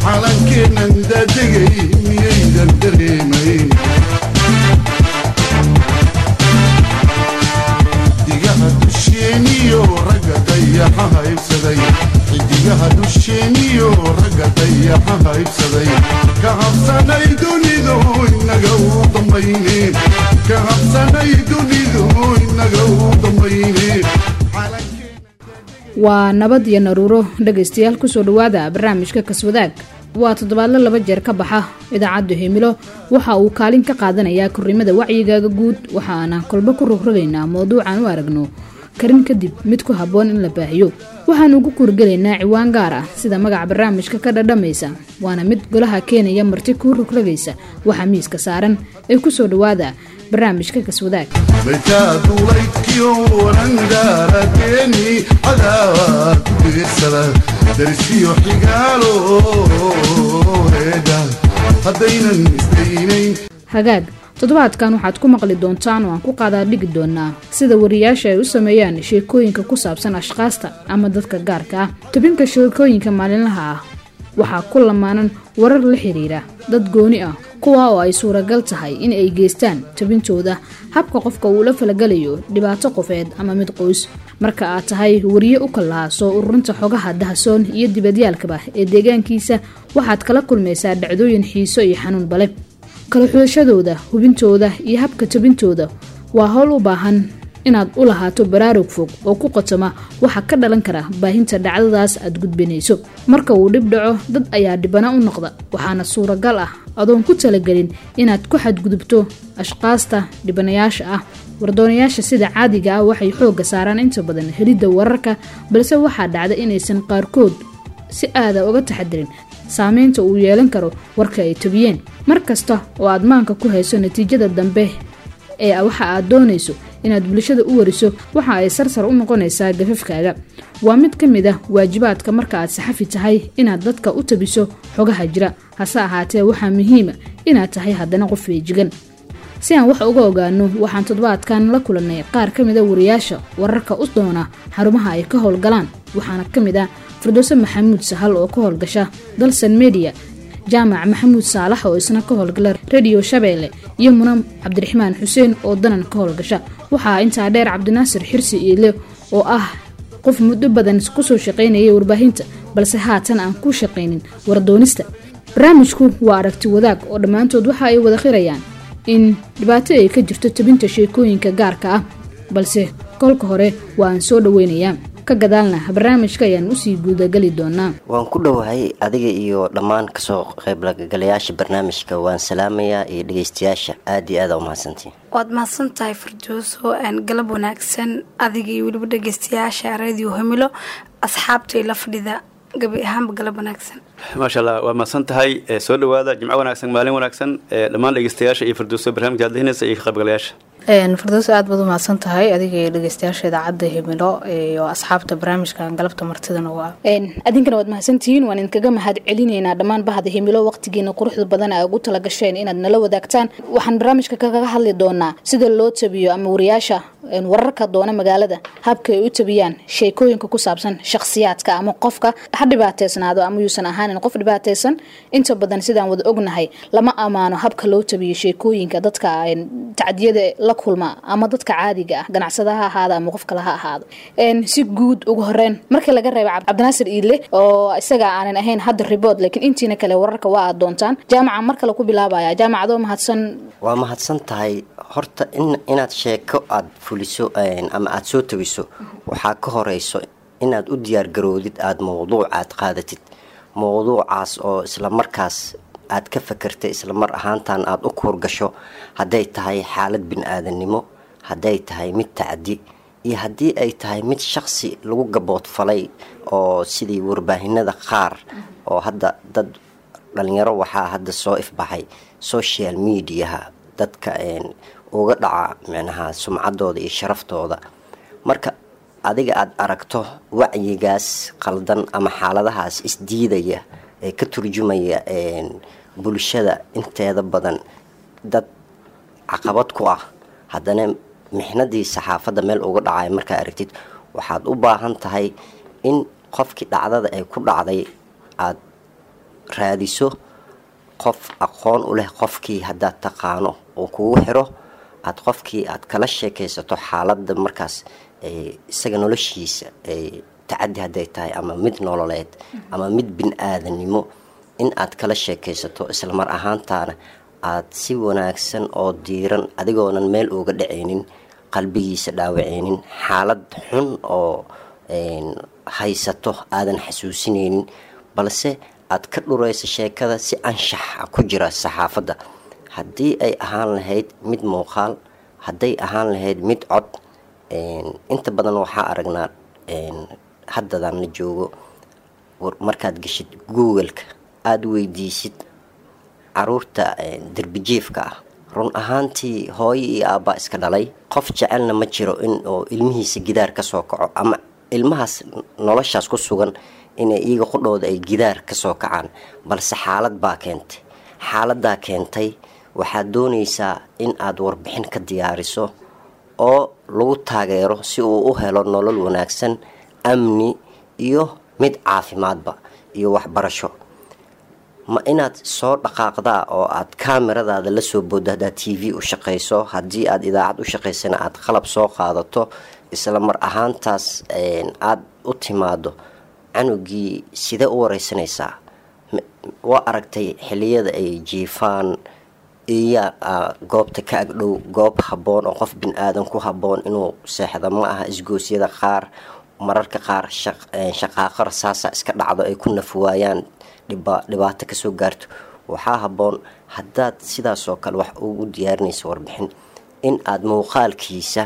calankeena dadegay miyaydan dareemayn xidigaha dusheeniyo ragga dayaxa haybsaday xidigaha dusheeniyo ragga dayaxa haybsaday ka habsanay dunidu inaga u dambayneen ka habsanay dunidu inaga u dambayneen waa nabad iyo naruuro dhageystayaal kusoo dhawaada barnaamijka kaswadaag waa toddobaadle 2 jeer ka baxa idaacadda Himilo waxa uu kaalin ka qaadanayaa korrimada wacyigaaga guud waxaana kolba ku rogrogaynaa mowduucan u aragno karin kadib mid ku haboon in la baahiyo waxaan ugu kurgaleynaa ciwaan gaar ah sida magaca barnaamijka ka dhadhamaysa waana mid golaha Kenya marti ku rogrogaysa waxa miiska saaran ee kusoo dhawaada barnaamijka kaswadaag بتادوليكيو ورندارتني عداوات بيسلا درسيو حقالو هيدا هدينا نستينين hagaag toddobaadkan waxaad ku maqli doontaan oo aan ku qaadaa dhigi doonaa sida wariyaasha ay u sameeyaan sheekooyinka ku saabsan ashqaasta ama dadka gaarka ah tabinka sheekooyinka maalinlaha ah waxaa ku lamaanan warar la xiriira dad gooni ah kuwa oo ay suuragal tahay in ay geystaan tabintooda habka qofka uu la falgalayo dhibaato qofeed ama mid qoys marka aad tahay wariye u kala soo ururinta xogaha dahasoon iyo dibadyaalkaba ee deegaankiisa waxaad kala kulmaysaa dhacdooyin xiiso iyo xanuun bale kala xulashadooda hubintooda iyo habka tabintooda waa hawl u baahan inaad u lahaato baraarug fog oo ku qotoma waxa ka dhalan kara baahinta dhacdadaas aad gudbinayso marka uu dhib dhaco dad ayaa dhibana u noqda waxaana suuragal ah adoon ku talagelin inaad ku xadgudubto ashqaasta dhibanayaasha ah wardoonayaasha sida caadiga ah waxay xooga saaraan inta badan helidda wararka balse waxaa dhacda inaysan qaarkood si aada uga taxadirin saameynta uu yeelan karo warka ay tabiyeen markasta oo aad maanka ku hayso natiijada dambe ee waxa aad doonayso inaad bulshada u wariso waxa ay sarsar u noqonaysaa gafafkaaga waa mid ka mid ah waajibaadka marka aad saxafi tahay inaad dadka u tabiso xogaha jira hase ahaatee waxaa muhiim ah inaad tahay haddana qof feejigan si aan wax uga ogaano waxaan toddobaadkan la kulanay qaar ka mid ah wariyaasha wararka u doona xarumaha ay ka howlgalaan waxaana ka mid ah Firdowso Maxamuud Sahal oo ka howlgasha Dalsan Media jaamac Maxamuud Saalax oo isna ka howlgala Radio Shabeelle iyo Munam Cabdiraxmaan Xuseen oo danan ka howlgasha waxaa intaa dheer Cabdinaasir Xirsi Iile oo ah qof muddo badan ku soo shaqeynayay warbaahinta balse haatan aan ku shaqeynin wardoonista barnaamijku waa aragti wadaag oo dhamaantood waxa ay wada qirayaan in dhibaato ay ka jirto tabinta sheekooyinka gaarka ah balse kolka hore waan soo dhaweynayaa ka gadaalna barnaamijka ayaan usii guudagali doonaa waan ku dhowahay adiga iyo dhammaan kasoo qaybgalayaasha barnaamijka waan salaamayaa iyo dhageystayaasha aad iyo aad u mahadsantiin waad mahadsantahay Firdowso aan galab wanaagsan adiga iyo waliba dhageystayaasha Radio Himilo asxaabtay la fadhida gabi ahaan galab wanaagsan ما شاء الله وما سنتهاي سؤال هذا جمعة وناكسن مالين وناكسن لما لقيستياش إيه فردوس برنامج هذا هنا سيخ قبلياش Firdowso aad baad u mahadsan tahay adiga iyo dhageystayaasha idaacadda Himilo iyo asxaabta barnaamijkan galabta martidana waa adinkana waad mahadsantihiin waan idinkaga mahad celinaynaa dhammaan bahda Himilo waqtigiina quruxda badan ay ugu tala gasheen inaad nala wadaagtaan waxaan barnaamijka kaga hadli doonaa sida loo tabiyo ama wariyaasha wararka doona magaalada habka ay u tabiyaan sheekooyinka ku saabsan shakhsiyaadka ama qofka ha dhibaateysnaado ama yuusan ahaan qof dhibaateysan inta badan sidaan wada ognahay lama amaano habka loo tabiyo sheekooyinka dadka tacdiyada la kulma ama dadka caadiga ah ganacsadaha ahaada ama qof kale ha ahaado si guud ugu horeen markii laga reebo Cabdinaasir Iile oo isaga aanan ahayn hadda report laakiin intiina kale wararka waa aad doontaan jaamaca marka la ku bilaabaya jaamacado mahadsan waa mahadsan tahay horta inaad sheeko aad fuliso ama aad soo tabiso waxaa ka horeyso inaad u diyaar garoodid aad mowduuc aad qaadatid mowduucaas oo isla markaas aad ka fakartay isla mar ahaantan aad u koorgasho haday tahay xaalad bini'aadanimo haday tahay mid tacdi iyo hadii ay tahay mid shakhsi lagu gabood falay oo sidii warbaahinada qaar oo hadda dad dhalinyaro waxaa hadda soo ifbaxay social media dadka uga dhaca macnaha sumcadooda iyo sharaftooda marka adiga aad aragto wacyigaas qaldan ama xaaladahaas isdiidaya ee ka turjumaya bulshada inteeda badan dad caqabad ku ah haddana mixnadii saxaafadda meel uga dhacay markaa aragtid waxaad u baahan tahay in qofkii dhacdada ay ku dhacday aad raadiso qof aqoon u leh qofkii haddaad taqaano uu kugu xiro aad qofkii aad kala sheekaysato xaaladda markaas isaga noloshiisa tacadi hadday tahay ama mid nololeed ama mid bin-aadanimo in aad kala sheekaysato islamar ahaantaana aad si wanaagsan oo diiran adigoonan meel uga dhacaynin qalbigiisa dhaawacaynin xaalad xun oo haysato aadan xasuusinaynin balse aad ka dhurayso sheekada si anshaxa ku jira saxaafadda haddii ay ahaan lahayd mid muuqaal hadday ahaan lahayd mid cod inta badan waxaa aragnaa haddadan la joogo markaad geshid google-ka aada weydiisid caruurta derbijiifka ah run ahaantii hooyo iyo aabbaa iska dhalay qof jecelna ma jiro inuu ilmihiisa gidaar ka soo kaco ama ilmahaas noloshaas ku sugan inay iyaga qudhooda ay gidaar ka soo kacaan balse xaaladaa keentay waxaad doonaysaa in aad warbixin ka diyaariso oo lagu taageero si uu u helo nolol wanaagsan amni iyo mid caafimaadba iyo waxbarasho ma inaad soo dhaqaaqdaa oo aad kaamiradaada la soo booddo haddaad t v u shaqayso haddii aad idaacad u shaqaysana aad qalab soo qaadato isla mar ahaantaas aad u timaado canugii sidee u wareysanaysaa waa aragtay xiliyada ay jiifaan iya goobta ka agdhow goob habboon oo qof bin-aadan ku habboon inuu seexda ma aha isgoosyada qaar mararka qaar shaqaaqo rasaasa iska dhacdo ay ku nafwaayaan dhibaato kasoo gaarto waxaa habboon haddaad sidaasoo kale wax ugu diyaarinaysa warbixin in aad muuqaalkiisa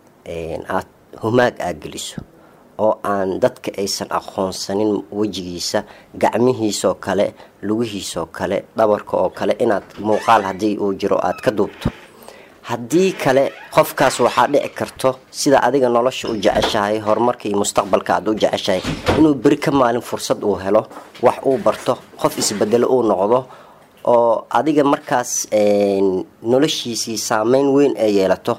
aad humaag geliso oo aan dadka aysan aqoonsanin wejigiisa gacmihiisoo kale lugihiisoo kale dhabarka oo kale inaad muuqaal haddii uu jiro aad ka duubto haddii kale qofkaas waxaa dhici karto sida adiga nolosha u jeceshahay horumarka iyo mustaqbalka aad u jeceshahay inuu beri ka maalin fursad uu helo wax uu barto qof isbedelo uu noqdo oo adiga markaas noloshiisii saameyn weyn ay yeelato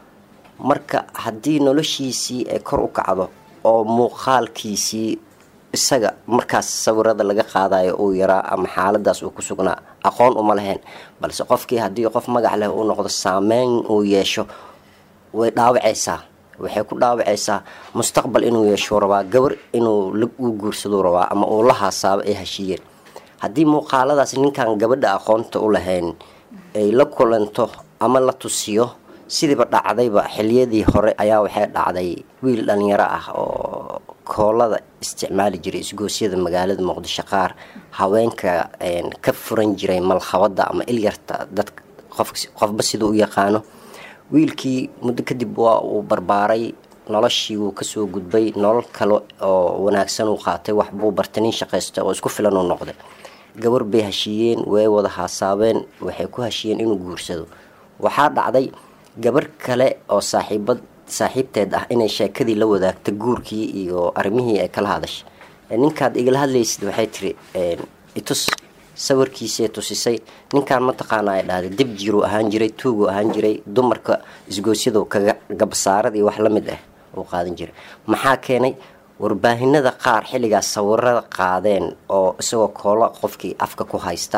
marka haddii noloshiisii ay kor u kacdo oo muuqaalkiisii isaga markaas sawirada laga qaadayo uu yaraa ama xaaladaas uu ku sugnaa aqoon uma lahayn balse qofkii haddii qof magac leh uu noqdo saameyn uu yeesho way dhaawacaysaa waxay ku dhaawacaysaa mustaqbal inuu yeesho rabaa gabar inuu u guursado rabaa ama uu la haasaabo ay heshiiyeen haddii muuqaaladaas ninkan gabadha aqoonta u lahayn ay la kulanto ama la tusiyo sidiiba dhacdayba xiliyadii hore ayaa waxay dhacday wiil dhalinyaro ah oo koolada isticmaali jiray isgoosyada magaalada muqdisho qaar haweenka ka furan jiray malkhabada ama ilyarta dadka qofba siduu u yaqaano wiilkii muddo kadib waa uu barbaaray noloshii wuu kasoo gudbay nolol kale oo wanaagsan uu qaatay waxbuu bartay nin shaqaysta oo isku filan uu noqday gabar bay heshiiyeen way wada haasaabeen waxay ku heshiiyeen inuu guursado waxaa dhacday gabar kale oo saaxiibteed ah inay sheekadii la wadaagta guurkii iyo arrimihii ay kala hadashay ninkaad igala hadlaysid waxay tiri itus sawirkiisee tusisay ninkaan mataqaana ay dhahday dib jiru ahaan jiray tuugu ahaan jiray dumarka isgoosyadu kaga gabsaarad iyo wax la mid ah uu qaadan jiray maxaa keenay warbaahinada qaar xilligaas sawirada qaadeen oo isagoo koolo qofkii afka ku haysta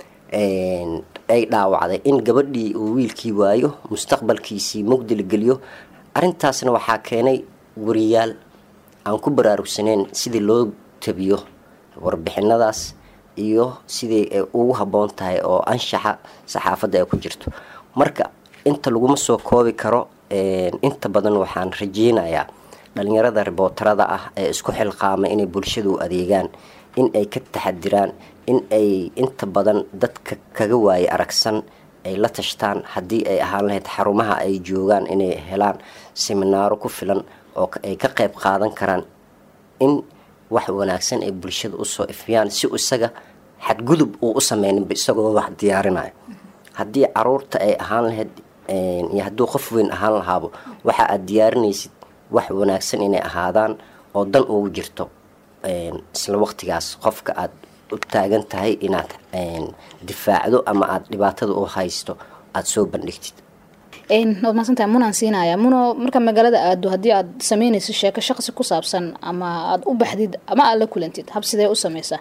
ay dhaawacday in gabadhii uu wiilkii waayo mustaqbalkiisii mugdi la geliyo arrintaasna waxaa keenay wariyaal aan ku baraarugsaneyn sidii loo tabiyo warbixinadaas iyo sidii ay ugu habboon tahay oo anshaxa saxaafadda ay ku jirto marka inta laguma soo koobi karo inta badan waxaan rajeynayaa dhalinyarada ribootarada ah ee isku xilqaamay inay bulshadu u adeegaan in ay ka taxadiraan in ay inta badan dadka kaga waaye aragsan ay la tashtaan haddii ay ahaan lahayd xarumaha ay joogaan inay helaan seminaaro ku filan oo ay ka qayb qaadan karaan in wax wanaagsan ay bulshada usoo ifiyaan si isaga xadgudub uu u sameyninba isagoo wax diyaarinayo haddii caruurta ay ahaan lahayd iyo hadduu qof weyn ahaan lahaabo waxa aad diyaarinaysid wax wanaagsan inay ahaadaan oo dan ugu jirto isla waqtigaas qofka aad u taagan tahay inaad difaacdo ama aad dhibaatada u haysto aada soo bandhigtid waad mahadsantahay munaan siinaya muno marka magaalada aado haddii aad sameynayso sheeko shaqsi ku saabsan ama aada u baxdid ama aad la kulantid hab sidee u sameysaa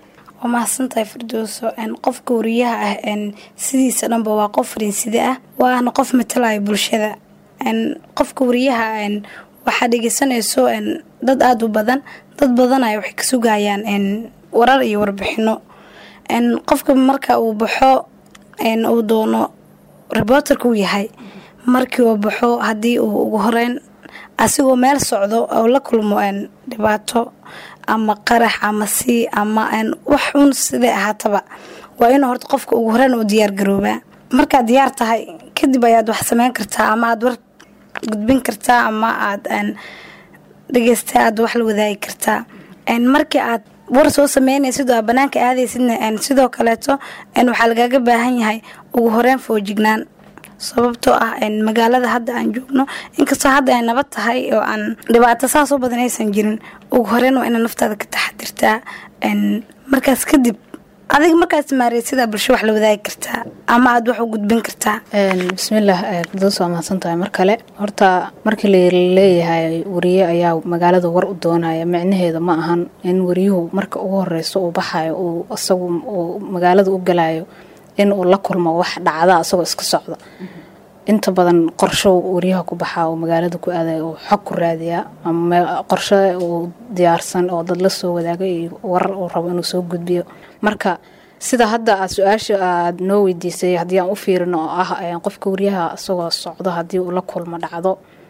waa mahadsantahay firdowso. qofka wariyaha ah sidiisa dhanba waa qof fariinside ah, waana qof matalaya bulshada. qofka wariyaha waxaa dhegeysanayso dad aada u badan, dad badanaya waxay ka sugayaan warar iyo warbixino. qofka marka uu baxo uu doono reporterka uu yahay, markii uu baxo haddii uu ugu horeyn asigoo meel socdo oo la kulmo dhibaato ama qarax ama ama wax un siday ahaataba, waa inuu horta qofka ugu horeyn uu diyaar garoobaa. markaad diyaar tahay kadib ayaad wax sameyn kartaa, ama aad war gudbin kartaa, ama aad dhegeysta aad wax la wadaagi kartaa. markii aad war soo sameynaysid oo banaanka aadaysidna sidoo kaleeto waxaa lagaaga baahan yahay ugu horeyn foojignaan, sababtoo ah magaalada hadda aan joogno inkastoo hadda ay nabad tahay oo aan dhibaato saas oo badan aysan jirin, ugu horeyn waa inaad naftaada ka taxadirtaa. markaas kadib adiga markaas maareysidaa bulsho wax la wadaagi kartaa ama aad wax u gudbin kartaa. bismillaah, firdowso waa mahadsantahay mar kale. horta markii laleeyahay wariye ayaa magaalada war u doonaya, micnaheeda ma ahan in wariyuhu marka ugu horeyso uu baxayo uu isagu magaalada u galayo in uu la kulmo wax dhacda asagoo iska socda. inta badan qorsho wariyaha ku baxaa oo magaalada ku aadayo oo xog ku raadiyaa, ama qorsho uu diyaarsan oo dad la soo wadaaga iyo warar uu rabo inuu soo gudbiyo. marka sida hadda aad su-aasha aad noo weydiisay haddii aan u fiirino oo ah qofka wariyaha isagoo socdo haddii uu la kulmo dhacdo,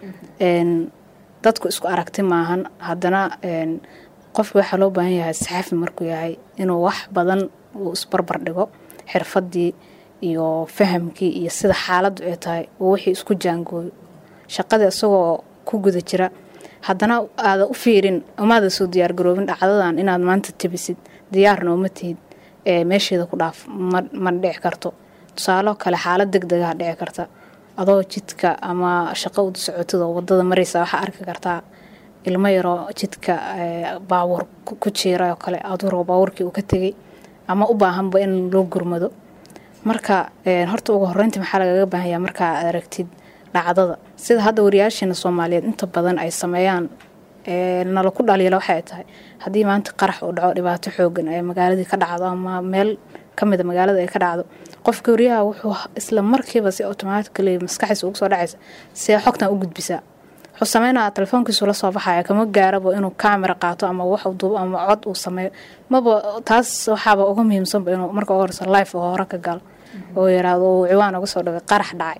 dadku isku aragti maahan. haddana qofka waxaa loo baahan yahay saxaafi markuu yahay inuu wax badan uu isbarbar dhigo, xirfadii iyo fahamkii iyo sida xaaladdu ay tahay oo wixii isku jaangooyo shaqada isagoo ku guda jira. haddana aada u fiirin umaada soo diyaargaroobin dhacdadan inaad maanta tabisid, diyaarna uma tihid, meesheeda ku dhaaf ma dhici karto. tusaalo kale, xaalad degdegaha dhici karta adoo jidka ama shaqo u socotida wadada maraysa, waxaa arki kartaa ilmo yaroo jidka baawur ku jiira oo kale, aduu baawurkii uu ka tegay ama u baahanba in loo gurmado. marka horta ugu horeyntii maxaa lagaga baahanyaa markaa aad aragtid dhacdada sida hadda wariyaasheena Soomaaliyeed inta badan ay sameeyaan nala ku dhaliila waxay tahay haddii maanta qarax uu dhaco, dhibaato xoogan ay magaaladii ka dhacdo ama meel kamid ah magaalada ay ka dhacdo, qofka wariyaha wuxuu isla markiiba si automatically maskaxdiisa ugu soo dhacaysa si xogtan u gudbisaa. wuxuu sameynaa telefoonkiisu la soo baxaya, kama gaarabo inuu kaamera qaato ama wax uu duubo ama cod uu sameeyo. maba taas waxaaba uga muhiimsan inuu marka ugu horeysa live oo hore ka galo oo yiraahdo uu ciwaan uga soo dhigay qarax dhacay,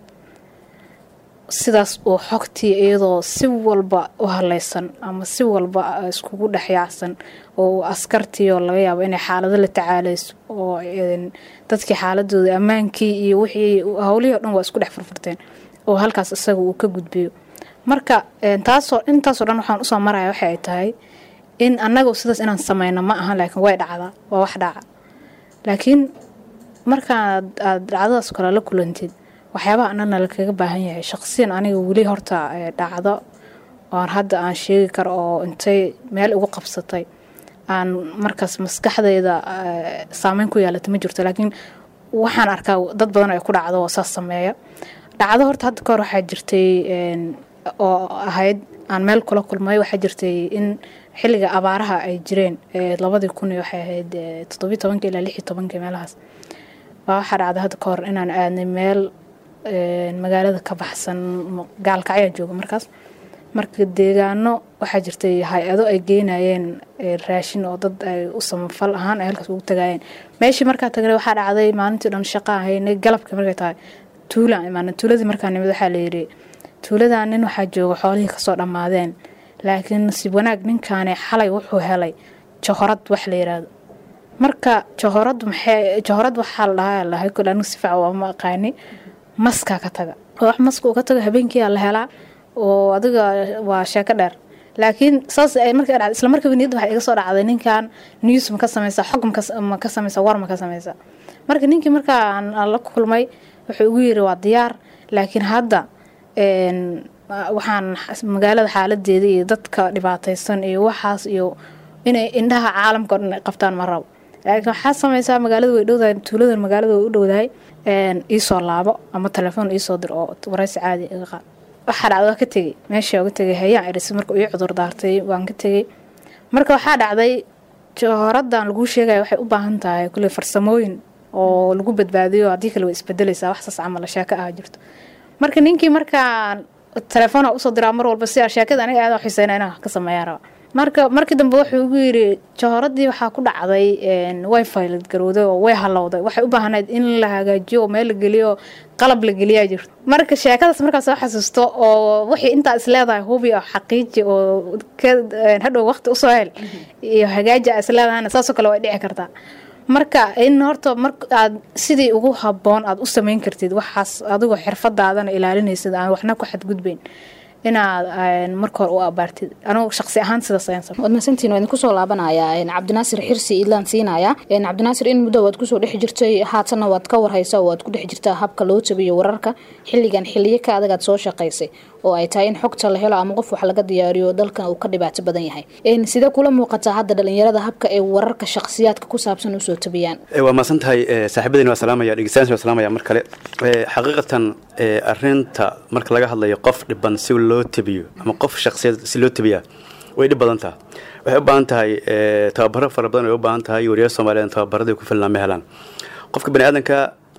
sidaas uu xogtii iyadoo si walba u halaysan ama si walba iskugu dhaxyaacsan oo askartii oo laga yaabo inay xaalado la tacaalayso oo dadkii xaaladooda ammaankii iyo wixii hawlihii dhan waa isku dhex furfurteen oo halkaas isaga uu ka gudbiyo. marka intaasoo dhan waxaan usoo maraya waxay ay tahay in annaga sidaas inaan sameyno ma aha, laakiin way dhacdaa, waa wax dhaca. laakiin markaad dhacdadaas kale la kulantid waxyaabaha annana la kaga baahan yahay shaqsiyan, aniga weli horta dhacdo oo hadda aan sheegi karo oo intay meel ugu qabsatay aan markaas maskaxdayda saameyn ku yeelatay ma jirto, laakiin waxaan arkaa dad badan ay ku dhacdo oo saas sameeya. dhacdo horta hadda kahor waxaa jirtay oo ahayd aan meel kula kulmay, waxaa jirtay in xilliga abaaraha ay jireen 2010 waxay ahayd 17 ilaa 16 meelahaas. waxaa dhacday hadda kahor inaan aadnay meel magaalada ka baxsan, gaalkacyo jooga markaas. marka deegaano waxaa jirtay hay-ado ay geynayeen raashin oo dad ay u samafal ahaan ay halkaas ugu tagayeen. meeshii markaa tagnay waxaa dhacday maalintii dhan shaqo ahaynay, galabkii markay tahay tuuladii markaa nimid waxaa la yidhi tuuladan nin waxaa jooga xoolihii kasoo dhammaadeen, laakiin nasiib wanaag ninkaani xalay wuxuu helay johorad wax la yiraahdo. marka johorad waxaa la dhahay kul anigu si fiican uma aqaani, maska ka taga wax maska uu ka taga habeenkii la helaa oo adiga waa sheeko dheer. laakiin saas ay markay dhacday isla markiiba niyad waxa iga soo dhacday ninkan news ma ka sameeysa, xog ma ka sameeysa, war ma ka sameeysa. marka ninkii markaa aan la kulmay wuxuu ugu yiri waa diyaar, laakiin hadda waxaan magaalada xaaladeeda iyo dadka dhibaataysan iyo waxaas iyo inay indhaha caalamka dhan qabtaan ma rabo, laakiin waxaa sameeysa magaalada way dhowdahay, tuulada magaalada way u dhowdahay, ii soo laabo ama telefoon ii soo dir oo waraysi caadi iga qaad. waxaa dhacday ka tagay meeshii uga tagay hayaan iris markuu ii cudur daartay waan ka tagay. marka waxaa dhacday jawharadan lagu sheegaya waxay u baahan tahay kule farsamooyin oo lagu badbaadiyo haddii kale way isbedelaysaa wax saas camal sheeko ah jirto marka ninkii markaa telefoon usoo diraa mar walba si sheekada aniga aad u xiiseynaa inaan ka sameeyaan raba markii dambe wuxuu ugu yiri jawharadii waxaa ku dhacday wifi la garowday oo way halowday waxay u baahanayd in la hagaajiyo oo meel la geliyo qalab la geliyaa jirto marka sheekadaas markaas soo xasuusto oo wixii intaa is leedahay hubi oo xaqiiji oo hadhow waqti u soo hel iyo hagaaji is leedahayna saasoo kale way dhici kartaa marka in horta marka aad sidii ugu haboon aad u sameyn kartid waxaas adigoo xirfadaadana ilaalinaysid aan waxna ku xadgudbayn inaad marka hore u abaartid anigu shakhsi ahaan sidaas ayaan sameeyay wadmasantiin waan ku soo laabanayaa cabdinaasir xirsi idlaan siinaya cabdinaasir in muddo waad ku soo dhex jirtay haatana waad ka warhaysaa oo waad ku dhex jirtaa habka loo tabiyo wararka xilligan xilliye ka adag aad soo shaqaysay oo ay tahay in xogta la helo ama qof wax laga diyaariyo dalkan uu ka dhibaato badan yahay sida kula muuqata hadda dhalinyarada habka ay wararka shakhsiyaadka ku saabsan u soo tabiyaan waa maasan tahay saaxiibadeen waa salaamaya dhegeystayaasha waa salaamaya mar kale xaqiiqatan arinta marka laga hadlayo qof dhiban si loo tabiyo ama qof shakhsiyad si loo tabiya way dhib badan tahay waxay u baahan tahay tababaro fara badan way u baahan tahay wariyaasha Soomaaliyeed tababarada ku filan ma helaan qofka bani aadanka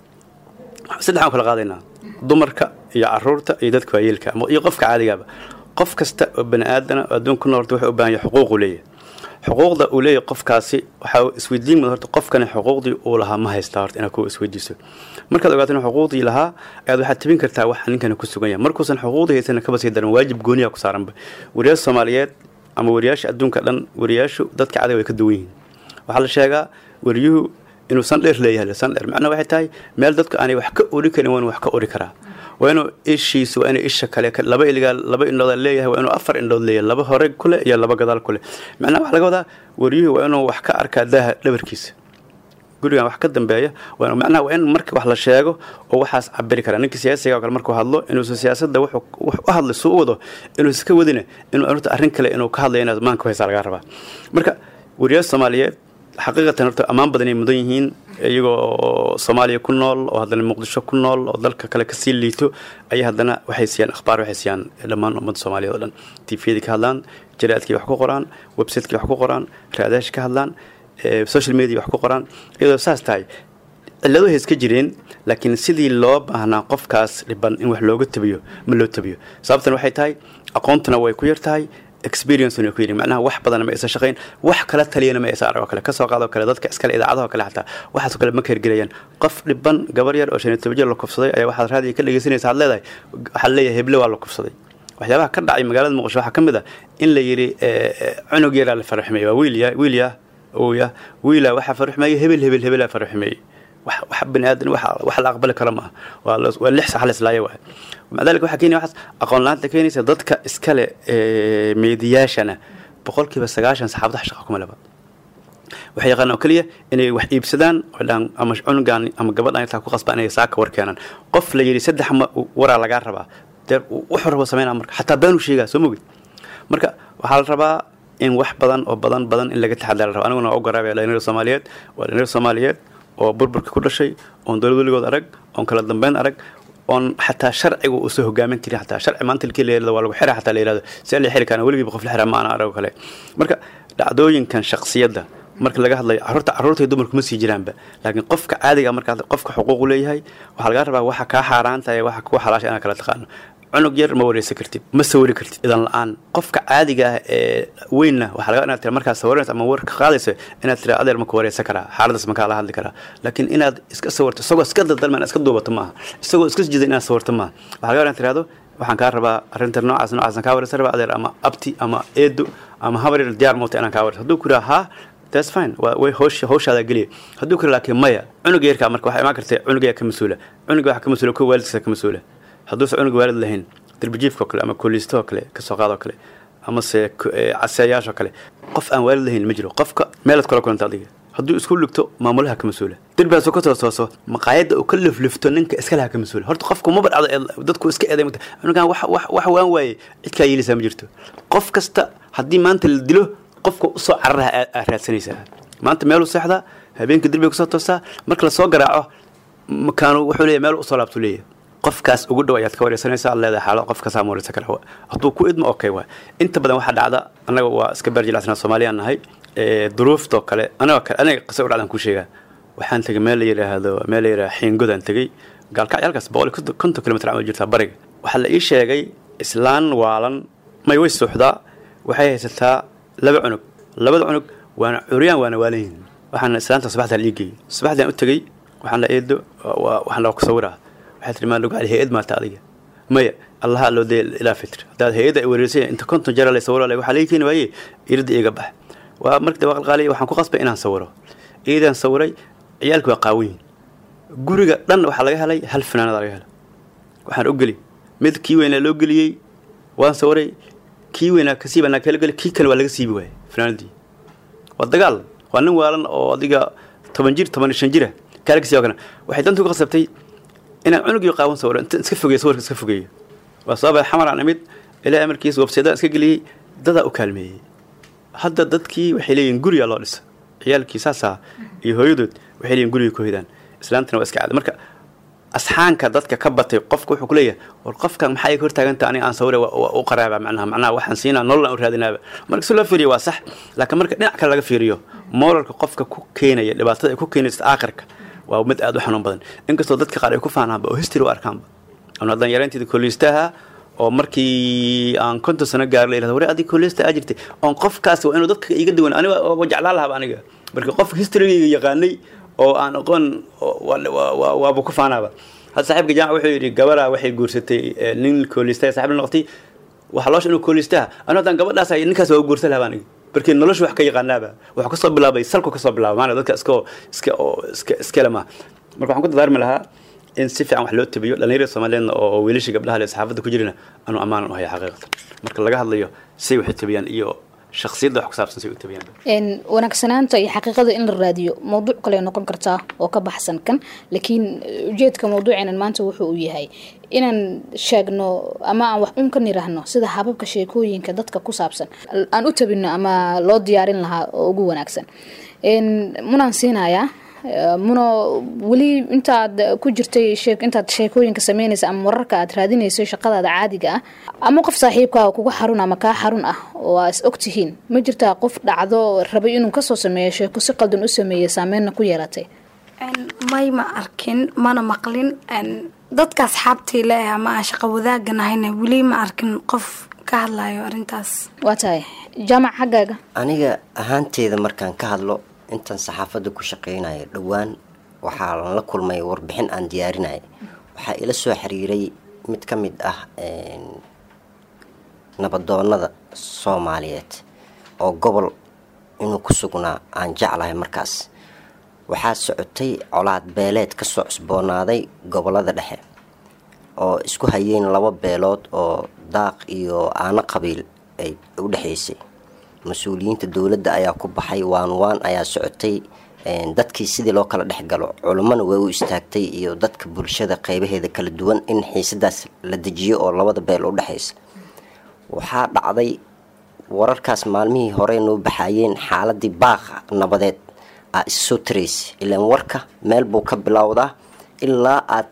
saddex aan kala qaadaynaa dumarka iyo caruurta iyo dadka waayeelka iyo qofka caadiga ah qof kasta oo bani aadan adduunka noolta wuxuu u baahan yahay xuquuq u leeyahay xuquuqda uu leeyahay qofkaasi waxa isweydiin mid horta qofkani xuquuqdii uu lahaa ma haysta horta inaad ku isweydiiso markaad ogaato in xuquuqdii lahaa ayaad waxaad tabin kartaa wax ninkani ku sugan yahay markuusan xuquuqdii haysan ka basii daran waajib gooniya ku saaran wariyaasha Soomaaliyeed ama wariyaasha adduunka dhan wariyaashu dadka caadiga way ka duwan yihiin waxa la sheegaa wariyuhu inuu san dheer leeyahay san dheer macna waxay tahay meel dadku aanay wax ka ori karin waan wax ka ori karaa waanu ishiisu waana isha kale laba iliga laba indhood leeyahay waanu afar indhood leeyahay laba hore kule iyo laba gadaal kule macna wax laga wadaa wariyuhu waanu wax ka arkaa daaha dhabarkiisa gurigan wax ka dambeeya waanu macna waa in marka wax la sheego oo waxaas cabiri kara ninka siyaasiga kale markuu hadlo inuu siyaasadda wax u hadlo soo wado inuu iska wadina inuu arrinta arrin kale inuu ka hadlayo inaad maanka haysa laga rabaa marka wariyaasha Soomaaliyeed xaqiiqatan horta amaan badan ay mudan yihiin iyagoo Soomaaliya ku nool oo haddana Muqdisho ku nool oo dalka kale ka sii liito ay haddana waxay siiyaan akhbaar waxay siiyaan dhammaan ummadda Soomaaliyeed oo dhan TV-da ka hadlaan jaraa'idkii wax ku qoraan website-kii wax ku qoraan raadash ka hadlaan social media wax ku qoraan iyadoo saas tahay ciladu hay iska jireen laakiin sidii loo baahnaa qofkaas dhiban in wax looga tabiyo ma loo tabiyo sababtan waxay tahay aqoontuna way ku yartahay experience inuu ku yiri macnaha wax badan ma aysan shaqeyn wax kala taliyana ma aysan arag kale ka soo qaado kale dadka iskale idaacadaha kale xataa waxaas kale ma kargelayaan qof dhiban gabar yar oo 15 jir la kufsaday ayaa waxa raadiga ka dhageysanaysa had leedahay waxa leeyahay heblo waa la kufsaday waxyaabaha ka dhacay magaalada Muqdisho waxa kamid ah in la yiri cunug yar la farxmay waa wiila waxa farxmay hebel la farxmay wax bani aadan wax la aqbal kara ma waa lix sax la islaayo waa madalka waxa keenay wax aqoon laanta keenaysa dadka iskale meediyaashana boqolkiiba 90 saxaabada shaqo kuma laba waxay yaqaanaan kaliya inay wax iibsadaan ama cunugan ama gabadhan inta ku qasbaan inay saaka war keenan qof la yiri saddex waraa laga rabaa wuxuu rabo sameeyna marka hatta baanu sheegaa soo moogid marka waxa la rabaa in wax badan oo badan in laga taxadar rabo aniguna oo garaabay dhalinyarada Soomaaliyeed oo burburka ku dhashay oo dawladda arag oo kala dambeyn arag on hatta sharcigu uu soo hogaamin kari hatta sharci maanta ilkii leeyahay waa lagu xiraa hatta leeyahay si la xiri kana waliba qof la xiraa ma ana arag kale marka dhacdooyinkan shakhsiyadda marka laga hadlayo caruurta iyo dumarku ma sii jiraanba laakiin qofka caadiga marka qofka xuquuq u leeyahay waxa laga rabaa waxa ka xaaraantay waxa ku xalaashay ana kala taqaan cunug yar ma wareysan kartid ma sawiri kartid idan la'aan qofka caadiga ah ee weynna waxa laga inaad markaa sawirayso ama war ka qaadayso inaad tira adeer ma ku wareysan karaa xaaladaas ma kala hadli karaa laakiin inaad iska sawirto isagoo iska dadalman iska duubato ma isagoo iska jida inaad sawirto ma waxa laga tiraado waxaan ka rabaa arinta noocaas ka wareysan rabaa adeer ama abti ama eedo ama habar diyaar moota inaan ka wareysan haduu ku raha that's fine way hooshada galiye haduu ku laakiin maya cunug yarka marka waxa imaan kartay cunug yar ka masuula cunug waxa ka masuula ku waalidkiisa ka masuula hadduu cunug waalid lahayn darbijiifka kale ama koolisto kale ka soo qaado kale ama se casayaasha kale qof aan waalid lahayn ma jiro qofka meelad kala kulanta adiga hadduu isku ligto maamulaha ka masuula darbigaas ka tooso maqaayada uu ka liflifto ninka iska laha ka masuula horta qofku ma badcado dadku iska eeday cunugan wax waan waaye cid ka yeelisa ma jirto qof kasta haddii maanta la dilo qofka u soo cararaha raadsanaysa maanta meel u seexda habeenka darbiga ku soo toosa marka la soo garaaco makaanu wuxuu leeyahay meel u soo laabto leeyahay qofkaas ugu dhow ayaad ka wareysanaysaa leedahay xaalad qofkaas ama wareysan kara hadduu ku idmo okay waa inta badan waxa dhacda annaga waa iska barjilacsanaa Soomaaliya nahay duruuftoo kale aniga qisa u dhacdan ku sheegaa waxaan tagay meel la yiraahdo xiingodaan tagay gaalkacyaalkaas 150 kilomitir ama jirta bariga waxa la ii sheegay islaan waalan may way suuxdaa waxay haysataa labada cunug waana curyaan waana waalayn waxaan islaanta subaxda liigay subaxdan u tagay waxaan la eedo waxaan la ku sawiraa waxay tiri ma lagu cali hay'ad ma taadiga maya allaha loo deel ila fitr hada hay'ada ay wareysay inta konton jara la sawiro waxa la keenay waayay irida iga bax waa markii waqal qaali waxaan ku qasbay inaan sawiro iidan sawiray ciyaalku waa qaawin guriga dhan waxa laga helay hal fanaanad laga helay waxaan u gali mid kii weyn loo galiyay waan sawiray kii weyn ka siibana kala gali kii kale waa laga siibi waayay fanaanadii waa dagaal waa nin waalan oo adiga 15 jir kala ka siibana waxay dantu ku qasabtay inaan cunugii qaawan sawiro inta iska fogeeyo waa sabab xamar aan imid ilaa amarkiis website iska galiyay dada u kaalmeeyay hadda dadkii waxay leeyeen guriga loo dhis ciyaalkii saasa iyo hooyadood waxay leeyeen guriga ku hidaan islaantana waa iska caad marka asxaanka dadka ka batay qofku wuxuu ku leeyahay war qofkan maxay ka hortaagantaa ani aan sawiro u qaraaba macnaha waxaan siinaa nolol aan u raadinaaba marka soo la fiiriyo waa sax laakiin marka dhinac kale laga fiiriyo moralka qofka ku keenaya dhibaatada ay ku keenaysa aakhirka waa mid aad u xanuun badan inkastoo dadka qaar ay ku faanaanba oo history u arkaanba ama hadan yareentida koolistaha oo markii aan konton sano gaar la yiraahdo war adii koolista ajirtay on qofkaas waa inuu dadka iga duwan aniga oo jeclaan lahaa aniga marka qof history-ga yaqaanay oo aan aqoon waa ku faanaaba hada saaxiibka jaamac wuxuu yiri gabadha waxay guursatay nin koolista saaxiib noqotay waxa loo inuu koolistaha ana hadan gabadhaas ay ninkaas waa guursan lahaa aniga barkii noloshu wax ka yaqaanaaba wax ka soo bilaabay salku ka soo bilaabay maana dadka iska lama marka waxaan ku dardaarmi lahaa in si fiican wax loo tabiyo dhalinyarada Soomaaliyeed oo wiilasha gabdhaha leh saxaafada ku jirina aanu amaan u hayo xaqiiqatan marka laga hadlayo si wax tabiyaan iyo shakhsiyadda wax ku saabsan si u tabiyaan wanaagsanaanta iyo xaqiiqada in la raadiyo mowduuc kale noqon karta oo ka baxsan kan laakiin ujeedka mowduuceenan maanta wuxuu u yahay inaan sheegno ama aan wax un ka niraahno sida hababka sheekooyinka dadka ku saabsan aan u tabino ama loo diyaarin lahaa oo ugu wanaagsan munaan siinayaa muno wali intaad ku jirtay intaad sheekooyinka sameynaysa ama wararka aad raadinayso shaqadaada caadiga ah ama qof saaxiibka kugu xarun ama ka xarun ah oo aad ogtihiin ma jirtaa qof dhacdo rabay inuu ka soo sameeyo sheeko si qaldan u sameeyay saameynna ku yeelatay ma arkin mana maqlin dadka asxaabtii leh ama shaqo wadaaganahay wali ma arkin qof ka hadlayo arintaas waa tahay jaamac xagaaga aniga ahaanteeda markaan ka hadlo intan saxaafada ku shaqeynay dhawaan waxa la kulmay warbixin aan diyaarinay waxa ila soo xiriiray mid ka mid ah nabadoonnada Soomaaliyeed oo gobol inuu ku sugnaa aan jeclahay markaas waxaa socotay colaad beeleed ka soo cusboonaaday gobolada dhexe oo isku hayeen laba beelood oo daaq iyo aana qabiil ay u dhaxaysay mas'uuliyiinta dawladda ayaa ku baxay waan ayaa socotay dadkii sidii loo kala dhexgalo culimana way u istaagtay iyo dadka bulshada qaybaheeda kala duwan in xiisadaas la dejiyo oo labada beel u dhaxaysa waxaa dhacday wararkaas maalmihii hore noo baxayeen xaaladii baaqa nabadeed soo trace ilaan warka meel buu ka bilowdaa ilaa aad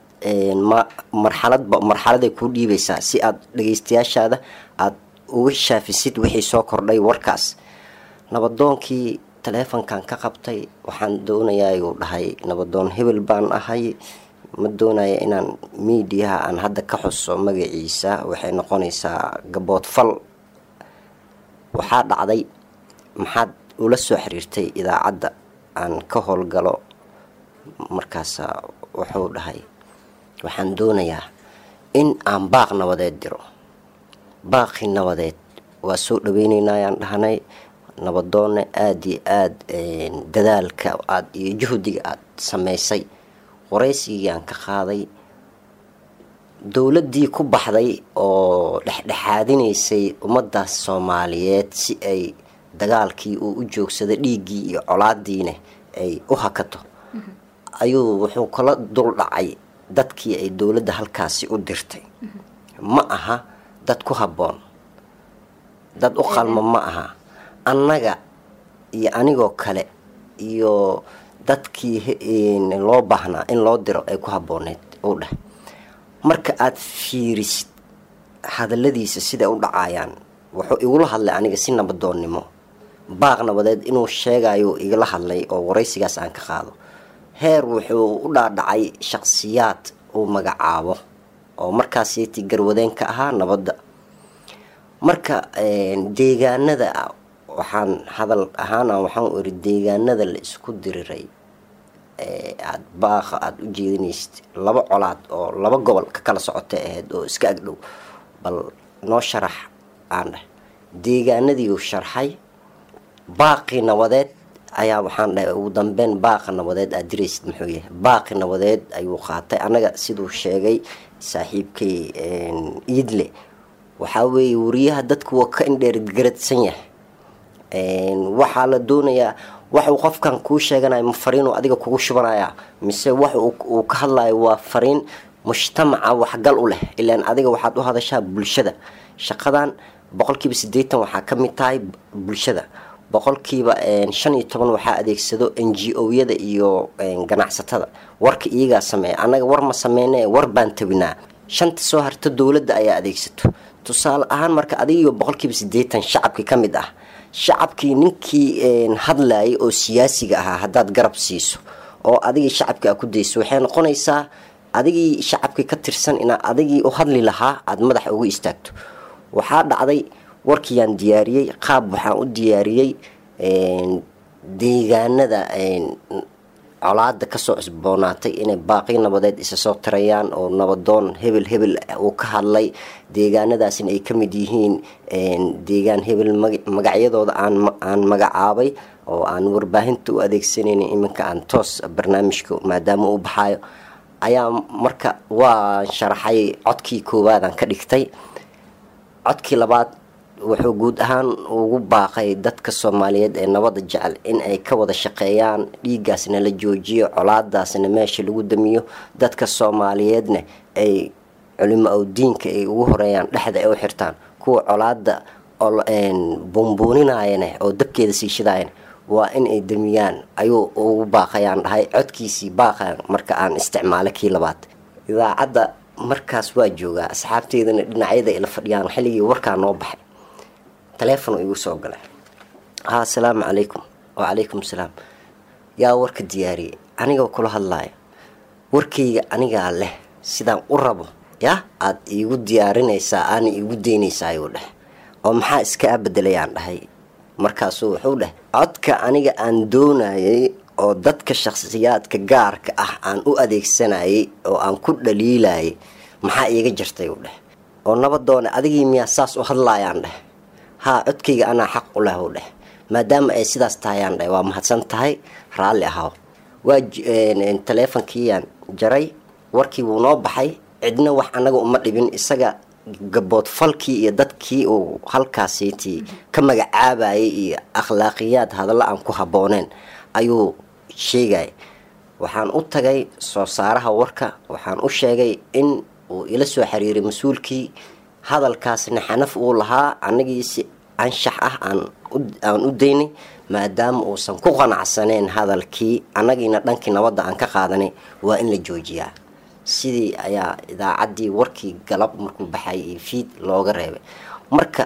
marxalad ay ku dhiibaysaa si aad dhageystayaashaada aad uga shaafisid wixii soo kordhay warkaas nabadoonkii taleefankan ka qabtay waxaan doonayaa uu dhahay nabadoon hebel baan ahay ma doonaya inaan miidiyaha aan hadda ka xuso magaciisa waxay noqonaysaa gabood fal waxaa dhacday maxaad ula soo xiriirtay idaacadda aan ka howlgalo markaas wuxuu dhahay waxaan doonayaa in aan baaq nabadeed diro baaqi nabadeed waa soo dhaweynaynaa ayaan dhahnay nabadoonne aad iyo aad dadaalka aad iyo juhdiga aad samaysay waraysigii aan ka qaaday dawladdii ku baxday oo dhexdhexaadinaysay ummadaas Soomaaliyeed si ay dagaalkii uu u joogsada dhiiggii iyo colaadiina ay u hakato ayuu wuxuu kala dul dhacay dadkii ay dawladda halkaasi u dirtay ma aha dad ku haboon dad u qalmo ma aha annaga iyo anigoo kale iyo dadkii loo baahnaa in loo diro ay ku habooneed uu dhah marka aad fiirisid hadaladiisa sida u dhacayaan wuxuu igula hadlay aniga si nabadoonnimo baaq nabadeed inuu sheegayo igala hadlay oo waraysigaas aan ka qaado heer wuxuu u dhaadhacay shakhsiyaad uu magacaabo oo markaasiti garwadeenka ahaa nabadda. marka deegaanada waxaan hadal ahaana waxaan u iri deegaanada la isku diriray aad baaqa aad u jeedinaysid laba colaad oo laba gobol ka kala socota ahayd oo iska agdhow bal noo sharax aan dheh deegaanadii uu sharxay baaqii nabadeed ayaa waxaan dhahay ugu dambeyn baaqa nabadeed aad diraysid muxuu yahay baaqi nabadeed ayuu qaatay. anaga siduu sheegay saaxiibkay iidle waxaa weeye wariyaha dadku waa ka indheergaradsan yahay. waxaa la doonayaa waxuu qofkan kuu sheeganayo ma fariinuu adiga kugu shubanaya mise wax uu ka hadlayo waa fariin mujtamaca waxgal u leh ilaan adiga waxaad u hadashaa bulshada. shaqadan 80% waxaa ka mid tahay bulshada, 15% waxaa adeegsado NGO-yada iyo ganacsatada. warka iyagaa sameeya, anaga war ma sameyne war baan tabinaa. shanta soo harta dowladda ayaa adeegsato. tusaale ahaan marka adiga 80% shacabkii ka mid ah, shacabkii ninkii hadlayay oo siyaasiga ahaa haddaad garab siiso oo adigii shacabka a ku dayso waxay noqonaysaa adigii shacabkii ka tirsan inaad adigii u hadli lahaa aad madaxa ugu istaagto. waxaa dhacday warkiiyaan diyaariyey qaab waxaan u diyaariyey deegaanada colaada kasoo cusboonaatay inay baaqi nabadeed isa soo tirayaan oo nabadoon hebel uu ka hadlay. deegaanadaasina ay ka mid yihiin deegaan hebel magacyadooda aan magacaabay oo aan warbaahinta u adeegsanaynin iminka aan toos barnaamijka maadaama uu baxayo ayaa marka waa sharaxay. codkii koowaadaan ka dhigtay. codkii labaad wuxuu guud ahaan ugu baaqay dadka Soomaaliyeed ee nabadda jecel in ay ka wada shaqeeyaan, dhiigaasna la joojiyo, colaadaasna meesha lagu damiyo. dadka Soomaaliyeedna ay culimo oo diinka ay ugu horeeyaan dhexda ay u xirtaan, kuwa colaada bombooninaayeen oo dabkeeda sii shidaayeen waa in ay damiyaan ayuu ugu baaqayaan dhahay. codkiisii baaqan marka aan isticmaalo kii labaad. idaacadda markaas waa joogaa, asxaabteedana dhinacyada ila fadhiyaan. xilligii warkaa noo baxay teleefon igu soo galay. assalaamu calaykum. wacalaykum salaam. yaa warka diyaariyey anigoo kula hadlaayo, warkayga anigaa leh sidaan u rabo yaa aad iigu diyaarinaysaa aana iigu daynaysaa ayuu dheh oo maxaa iska bedelayaan dhahay. markaasuu wuxuu dheh codka aniga aan doonayay oo dadka shakhsiyaadka gaarka ah aan u adeegsanayay oo aan ku dhaliilayay maxaa iiga jirtay u dheh oo nabadoona adigii miyaa saas u hadlaayaan dheh. haa codkayga anaa xaq u leh u dheh maadaama ay sidaas tahayaan dheh waa mahadsan tahay raalli ahaw. waa teleefonkiiyaan jaray, warkii wuu noo baxay. cidna wax anaga uma dhibin, isaga gabood falkii iyo dadkii uu halkaasiitii ka magacaabayay iyo akhlaaqiyaad hadalla aan ku habbooneen ayuu sheegay. waxaan u tagay soo saaraha warka, waxaan u sheegay in uu ila soo xiriiray mas-uulkii, hadalkaasna xanaf uu lahaa, anigiisi anshax ah aan u daynay maadaama uusan ku qanacsaneen hadalkii, anagiina dhankii nabadda aan ka qaadanay waa in la joojiyaa. sidii ayaa idaacaddii warkii galab markuu baxay iyo fiid looga reebay. marka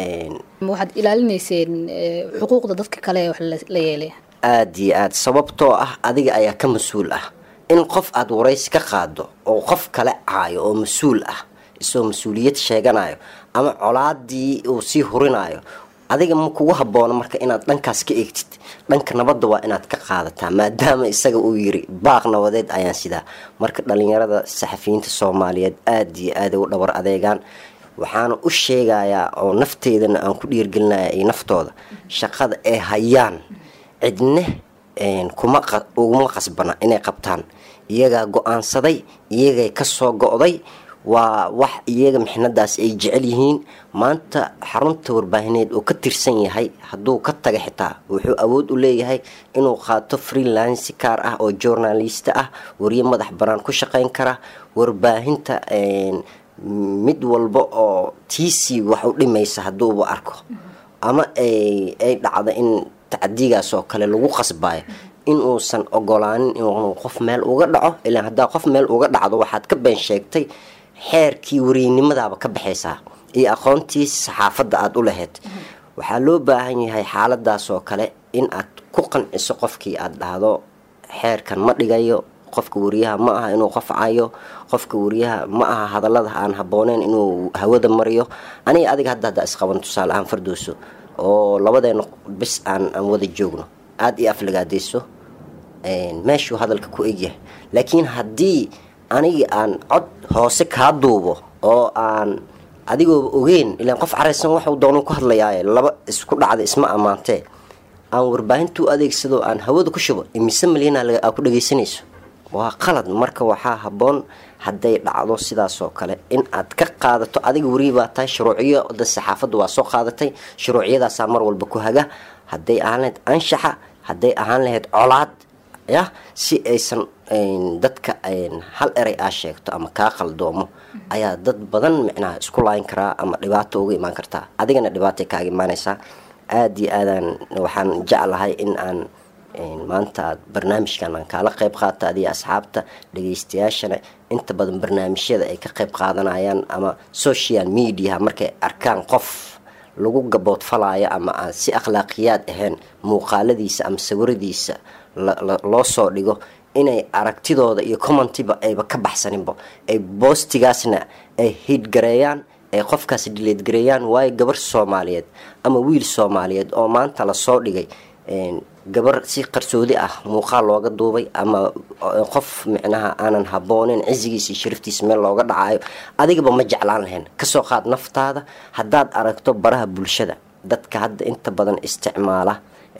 waxaad ilaalinayseen xuquuqda dadka kale ee wax la yeelay. aad iyo aad, sababtoo ah adiga ayaa ka mas-uul ah in qof aad waraysi ka qaado oo qof kale caayo oo mas-uul ah isoo mas-uuliyad sheeganayo ama colaadii uu sii hurinayo. adiga ma kugu habboona marka inaad dhankaas ka eegtid, dhanka nabadda waa inaad ka qaadataa maadaama isaga uu yiri baaq nabadeed ayaan sidaa. marka dhalinyarada saxafiyiinta Soomaaliyeed aad iyo aad u dhabar adeegaan. waxaana u sheegayaa oo nafteedana aan ku dhiirgelinaya ay naftooda shaqada ay hayaan cidna uguma qasbana inay qabtaan. iyagaa go-aansaday, iyagay ka soo go'day, waa wax iyaga mixnadaas ay jecel yihiin. maanta xarunta warbaahineed uu ka tirsan yahay hadduu ka taga xitaa wuxuu awood u leeyahay inuu qaato freelance kaar ah oo journalist ah, wariye madax banaan ku shaqayn kara. warbaahinta mid walba oo TC wax u dhimaysa hadduuba arko ama ay dhacdo in tacdiigaas oo kale lagu qasbayo in uusan ogolaanin inuu qof meel uga dhaco. ilaa haddaa qof meel uga dhacdo waxaad ka been sheegtay xeerkii wariynimadaaba ka baxaysaa iyo aqoontii saxaafadda aad u lahayd. waxaa loo baahan yahay xaaladaas oo kale in aad ku qanciso qofkii aad dhahdo xeerkan ma dhigayo, qofka wariyaha ma aha inuu qofcayo, qofka wariyaha ma aha hadallada aan habbooneyn inuu hawada mariyo. aniga adiga hadda isqaban tusaale ahaan Fardowso oo labadeena bis aan wada joogno aad iyo aflagaadeyso meeshuu hadalka ku egyahay, laakiin haddii aniga aan cod hoose kaa duubo oo aan adigoo ogeyn ilaan qof caraysan waxuu doonuu ku hadlayaaye laba isku dhacda isma ammaantee aan warbaahintuu adeegsado aan hawada ku shubo imise malyan aa ku dhagaysanayso, waa qalad. marka waxaa habboon hadday dhacdo sidaasoo kale in aad ka qaadato, adiga wariye baa tahay, shuruuciyo da saxaafadda waa soo qaadatay, shuruuciyadaasaa mar walba ku haga. hadday ahaan lahayd anshaxa, hadday ahaan lahayd colaad ya, si aysan dadka hal eray aa sheegto ama kaa qaldoomo ayaa dad badan micnaha isku laayin karaa ama dhibaato uga imaan kartaa, adigana dhibaatay kaaga imaanaysaa. aad iyo aadaan waxaan jeclahay in aan maanta aad barnaamijkan aan kaala qayb qaata adiga asxaabta dhagaystayaashana. inta badan barnaamijyada ay ka qayb qaadanayaan ama social media markay arkaan qof lagu gaboodfalaayo ama aan si akhlaaqiyaad ahayn muuqaaladiisa ama sawiradiisa loo soo dhigo, inay aragtidooda iyo commentiba ayba ka baxsaninba, ay boostigaasna ay hidgareeyaan, ay qofkaas dileedgareeyaan. waayo gabar Soomaaliyeed ama wiil Soomaaliyeed oo maanta lasoo dhigay gabar si qarsoodi ah muuqaal looga duubay ama qof micnaha aanan habbooneyn cizigiisa iyo sharaftiisa meel looga dhacayo, adigaba ma jeclaan lahayn. kasoo qaad naftaada haddaad aragto baraha bulshada dadka hadda inta badan isticmaala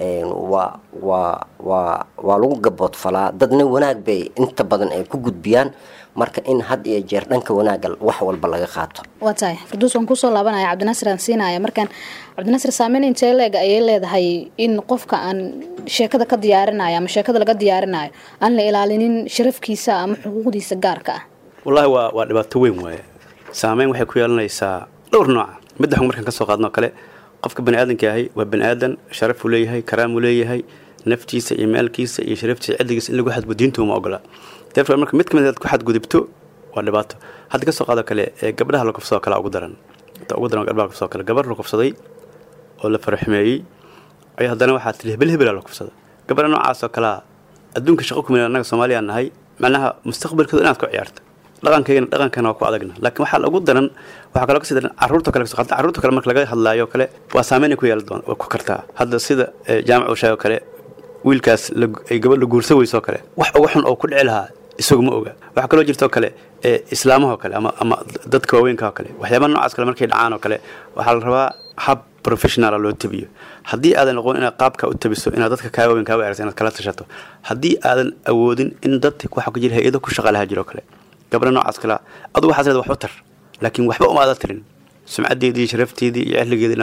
waa lagu gaboodfalaa, dadna wanaag bay inta badan ay ku gudbiyaan. marka in had iyo jeer dhanka wanaaga wax walba laga qaato. waa tahay Fardowso, waan kusoo laabanaya Cabdinaasir aan siinaya. markaan Cabdinaasir, saameyn intee leeg ayay leedahay in qofka aan sheekada ka diyaarinayo ama sheekada laga diyaarinayo aan la ilaalinin sharafkiisa ama xuquuqdiisa gaarka ah? wallahi waa dhibaato weyn waaye. saameyn waxay ku yeelanaysaa dhowr nooc. mid waxaan markaan ka soo qaadno kale, qofka bani aadanka yahay waa bani aadan, sharaf uu leeyahay, karaam uu leeyahay, naftiisa iyo maalkiisa iyo sharaftiisa ciddigiisa in lagu xadgudbo diintu ma ogola. tafsir marka mid kamid ah ku xadgudubto waa dhibaato. hadda ka soo qaado kale gabdhaha la kufsado kala ugu daran gabdhaha la kufsado kale, gabar la kufsaday oo la farxmeeyay ay haddana waxaa tiri hebel la kufsado. gabadha noocaas oo kala adduunka shaqo ku meel anaga Soomaaliya nahay, macnaha mustaqbalkooda inaad ku ciyaarto dhaqankana waa ku adagna. laakiin waxaa ugu daran waxa kale ka sii daran carruurta kale marka laga hadlaayo kale waa saameyn ku yeelan doon ku kartaa. hadda sida jaamacu sheego kale, wiilkaas ay gabadha guurso weyso kale wax ugu xun oo ku dhici lahaa isagu ma oga. waxa kaloo jirto kale islaamaha kale ama dadka waaweynka kale, waxyaabo noocaas kale markay dhacaan oo kale waxaa la rabaa hab professional loo tabiyo. haddii aadan aqoon inaad qaabka u tabiso inaad dadka kaaga weyn kaaga eersan inaad kala tashato, haddii aadan awoodin in dadka waxa ku jira hay'ado ku shaqaalaha jiro kale, gabadha noocaas kale adu waxaad leedahay wax u tar, laakiin waxba uma aad tirin sumcadeedii, sharafteedii iyo ahligeedii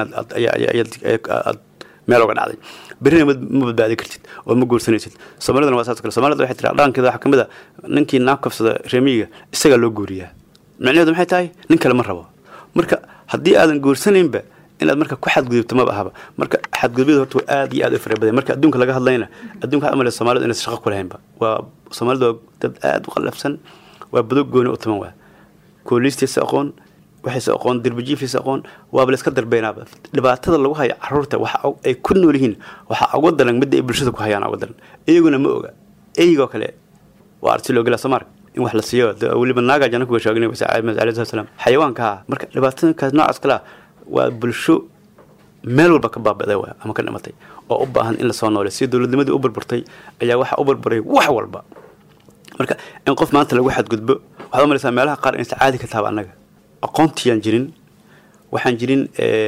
inaad meel uga dhacday. berina ma badbaadi kartid oo ma guursanaysid. Soomaalidana waa saas kale. Soomaalida waxay tiraa dhaqankeeda waxa kamid ah ninkii naag kufsada reemiga isaga loo guuriyaa. macnaheedu maxay tahay? nin kale ma rabo. marka haddii aadan guursanayinba inaad marka ku xadgudubto ma bahaba. marka xadgudubida horta aad iyo aad u farabaday. marka adduunka laga hadlayna adduunka waxa amalay Soomaalida inay shaqo ku lahaynba. waa Soomaalida dad aad u qalafsan, waa budug gooni u taman waa. koolistiisa aqoon waxay aqoon dirbijiifisa aqoon waa bal iska darbeenaba. dhibaatada lagu hayo carruurta waxa ay ku nool yihiin waxa ugu daran mid ay bulshada ku hayaan ugu daran. iyaguna ma oga. eeygo kale waa arti loo gala Soomaar in wax la siiyo waliba naaga jana ku sheegnay Alayhi salaam xayawaanka. marka dhibaatada noocaas kala waa bulsho meel walba ka baabaday ama ka dhimatay oo u baahan in la soo nooleeyo. si dawladnimadii u burburtay ayaa waxa u burburay wax walba. marka in qof maanta lagu xadgudbo waxa u malaysaa meelaha qaar in caadi ka taab anaga aqoontiyan jirin waxaan jirin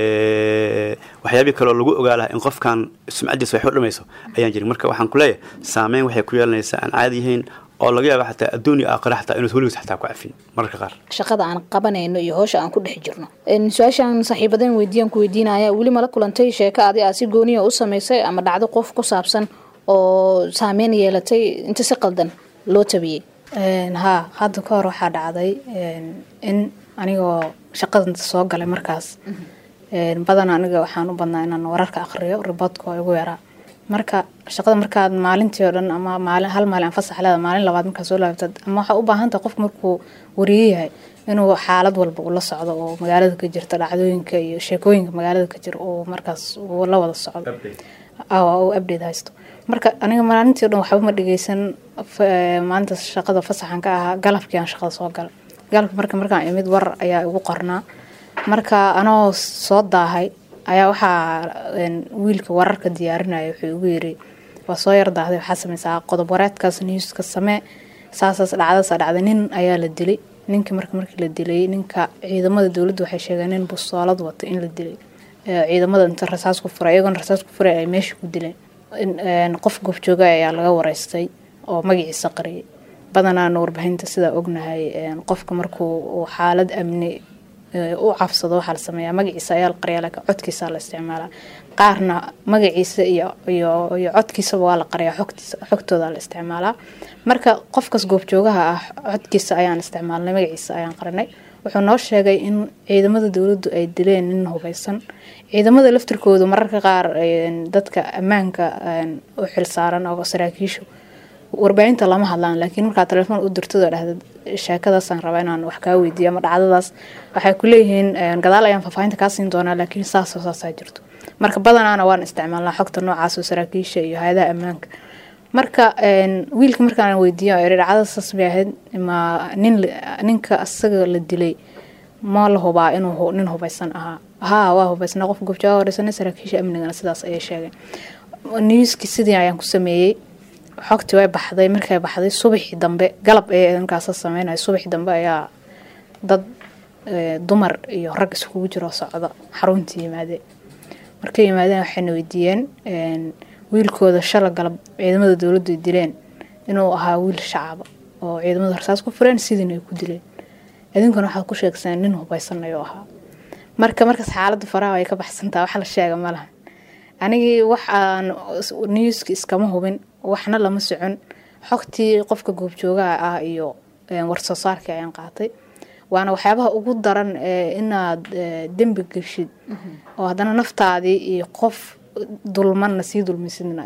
waxyaabi kale oo lagu ogaalaha in qofkan sumcadiisa wax u dhamayso ayaan jirin. marka waxaan ku leeyahay saameyn waxay ku yeelanaysaa aan caadi ahayn oo laga yaabo xataa adduun iyo aakhira xataa inuu weligiis xataa ku cafin mararka qaar. shaqada aan qabanayno iyo hawsha aan ku dhex jirno su'aashan saaxiibadan weydiinaya weli ma la kulantay sheeko aad si gooniyo u sameysay ama dhacdo qof ku saabsan oo saameyn yeelatay inta si qaldan loo tabiyay? hadda ka hor waxaa dhacday in anigoo shaqadan soo galay markaas badan aniga waxaan u badnaa inaan wararka akhriyo, riboodka oo igu yaraa. marka shaqada markaad maalintii oo dhan ama hal maalin fasax leedahay maalin labaad markaa soo laabtad ama waxaa u baahan tahay qofka markuu wariye yahay inuu xaalad walba ula socdo oo magaalada ka jirta dhacdooyinka iyo sheekooyinka magaalada ka jira oo markaas uu la wada socdo oo update haysto marka aniga maalintii oo dhan waxba ma dhageysan maanta shaqada fasaxan ka ahaa galabkii aan shaqada soo galay galabka markaan imid war ayaa igu qornaa marka anoo soo daahay ayaa waxaa wiilka wararka diyaarinaya wuxuu igu yiri waa soo yar daahday waxaa sameysaa qodob wareedkaas newska samee saasaas dhacday nin ayaa la dilay ninka markii la dilay ninka ciidamada dowladda waxay sheegeen in bustoolad wato in la dilay ciidamada inta rasaas ku furay iyagoon rasaas ku furay ay meesha ku dileen qof goobjooga ayaa laga wareystay oo magaciisa qariyay badanaa warbaahinta sidaa ognahay qofka markuu xaalad amni u cabsado waxaa la sameeyaa magaciisa ayaa la qariyaa laakiin codkiisa la isticmaalaa qaarna magaciisa iyo codkiisaba waa la qariyaa xogtooda la isticmaalaa marka qofkas goobjoogaha ah codkiisa ayaan isticmaalnay magaciisa ayaan qarinay wuxuu noo sheegay in ciidamada dowladdu ay dileen nin hubeysan ciidamada laftirkooda mararka qaar dadka ammaanka u xilsaaran oo saraakiishu warbaahinta lama hadlaan laakiin markaa telefoon u dirtado dhahda sheekadaasaan rabaa inaan wax kaa weydiiyo ama dhacdadaas waxay ku leeyihiin gadaal ayaan faahfaahinta kaa siin doonaa laakiin saasaa jirto marka badanaana waan isticmaalnaa xogta noocaas oo saraakiisha iyo hay-adaha ammaanka marka wiilka markaan weydiiyo dhacdadaas saas bay ahayd ma ninka asaga la dilay ma la hubaa inuu nin hubeysan ahaa waa hubeysnaa qof goobjooga horeysanay saraakiisha amnigana sidaas ayay sheegeen newski sidii ayaan ku sameeyey xogtii way baxday markay baxday subaxii dambe galab ee markaas sameynay subaxii dambe ayaa dad dumar iyo rag iskugu jiro socda xaruntii yimaadeen markay yimaadeen waxay weydiiyeen wiilkooda shala galab ciidamada dowladdu dileen inuu ahaa wiil shacab oo ciidamada rasaas ku fureen sidii ay ku dileen idinkuna waxa ku sheegsan nin hubeysan ayuu ahaa markaas xaaladda faraha ay ka baxsantaa wax la sheega ma laha anigii wax aan newski iskama hubin waxna lama socon xogtii qofka goobjoogaha ah iyo warsoo saarkii ayaan qaatay waana waxyaabaha ugu daran inaad dembi gashid oo haddana naftaadii iyo qof dulmanna sii dulmisidna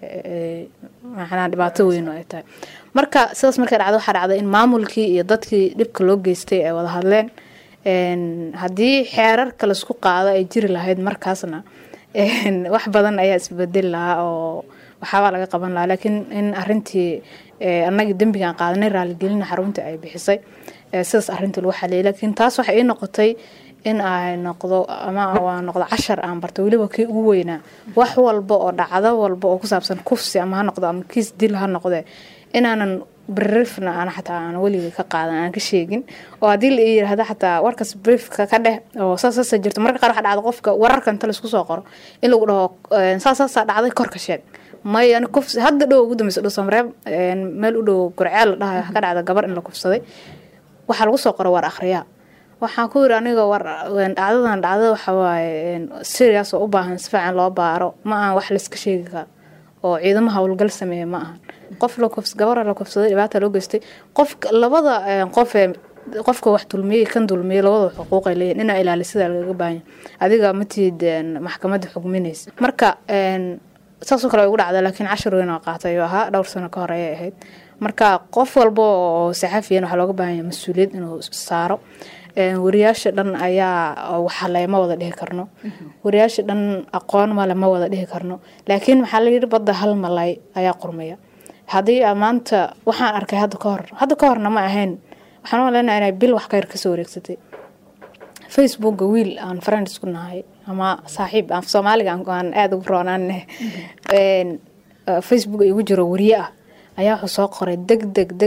macnaa dhibaato weyn ay tahay marka sidaas markay dhacdo waxaa dhacday in maamulkii iyo dadkii dhibka loo geystay ay wada hadleen haddii xeerarka laisku qaado ay jiri lahayd markaasna wax badan ayaa isbedeli lahaa oo waxaabaa laga qaban lahaa laakiin in arintii annagii dembigaan qaadanay raaligelina xarunta ay bixisay sidaas arintii lagu xaliyay laakiin taas waxay ii noqotay in ay noqdo ama waa noqdo cashar aan barto weliba kii ugu weynaa wax walba oo dhacdo walba oo ku saabsan kufsi ama ha noqdo ama kiis dil ha noqde inaanan briefna aan xataa aan weligay ka qaadan aan ka sheegin oo haddii la yiraahdo xataa warkaas briefka ka dheh oo saas jirto marka qaar waxa dhacdo qofka wararka inta la isku soo qoro in lagu dhaho saas dhacday korka sheeg may aan kufsi hadda dhow ugu dambeysay Dhuusamareeb meel u dhow Gurceel la dhahay ka dhacda gabar in la kufsaday waxa lagu soo qoro war akhriya waxaan ku yiri aniga war dhacdada waxa waaye serious oo u baahan si fiican loo baaro ma aan wax la iska sheegi karo oo ciidamaha hawlgal sameeyay ma aha qof la kufs gabar la kufsaday dhibaato loo geystay qof labada qofka wax dulmiyay kan dulmiyay labada xuquuq ay leeyihiin inay ilaalisada laga baahan adiga matid maxkamadda xukminaysa marka saasoo kale ugu dhacday laakiin 10 weyn oo qaatay ahaa dhowr sano ka hor ay ahayd marka qof walba oo saxafiyan waxa looga baahan yahay mas'uuliyad inuu saaro wariyaasha dhan ayaa waxa leema wada dhihi karno wariyaasha dhan aqoon ma lama wada dhihi karno laakiin waxa la yiri badda hal malay ayaa qurmaya hadii maanta waxaan arkay hadda ka horna ma ahayn waxaan u leenahay inay bil wax ka yar ka soo wareegsatay Facebook wiil aan friends ku nahay ama saaxiib aan Soomaaliga aan aad ugu roonaanay Facebook igu jiro wariye ah ayaa wuxuu soo qoray deg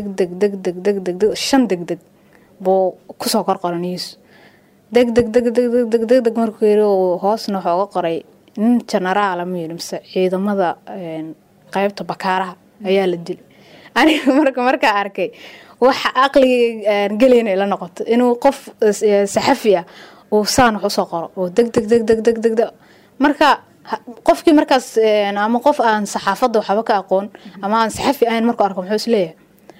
5 deg boo ku soo qorqoran news deg markuu yiri hoosna wuxuu uga qoray nin generaal ama mise ciidamada qaybta bakaaraha ayaa la dilay aniga marka arkay waxa aqliga galeen ila noqoto inuu qof saxafi ah oo saan wax soo qoro oo deg marka qofkii markaas ama qof aan saxaafadda waxba ka aqoon ama aan saxafi ahayn markuu arko muxuu isleeyahay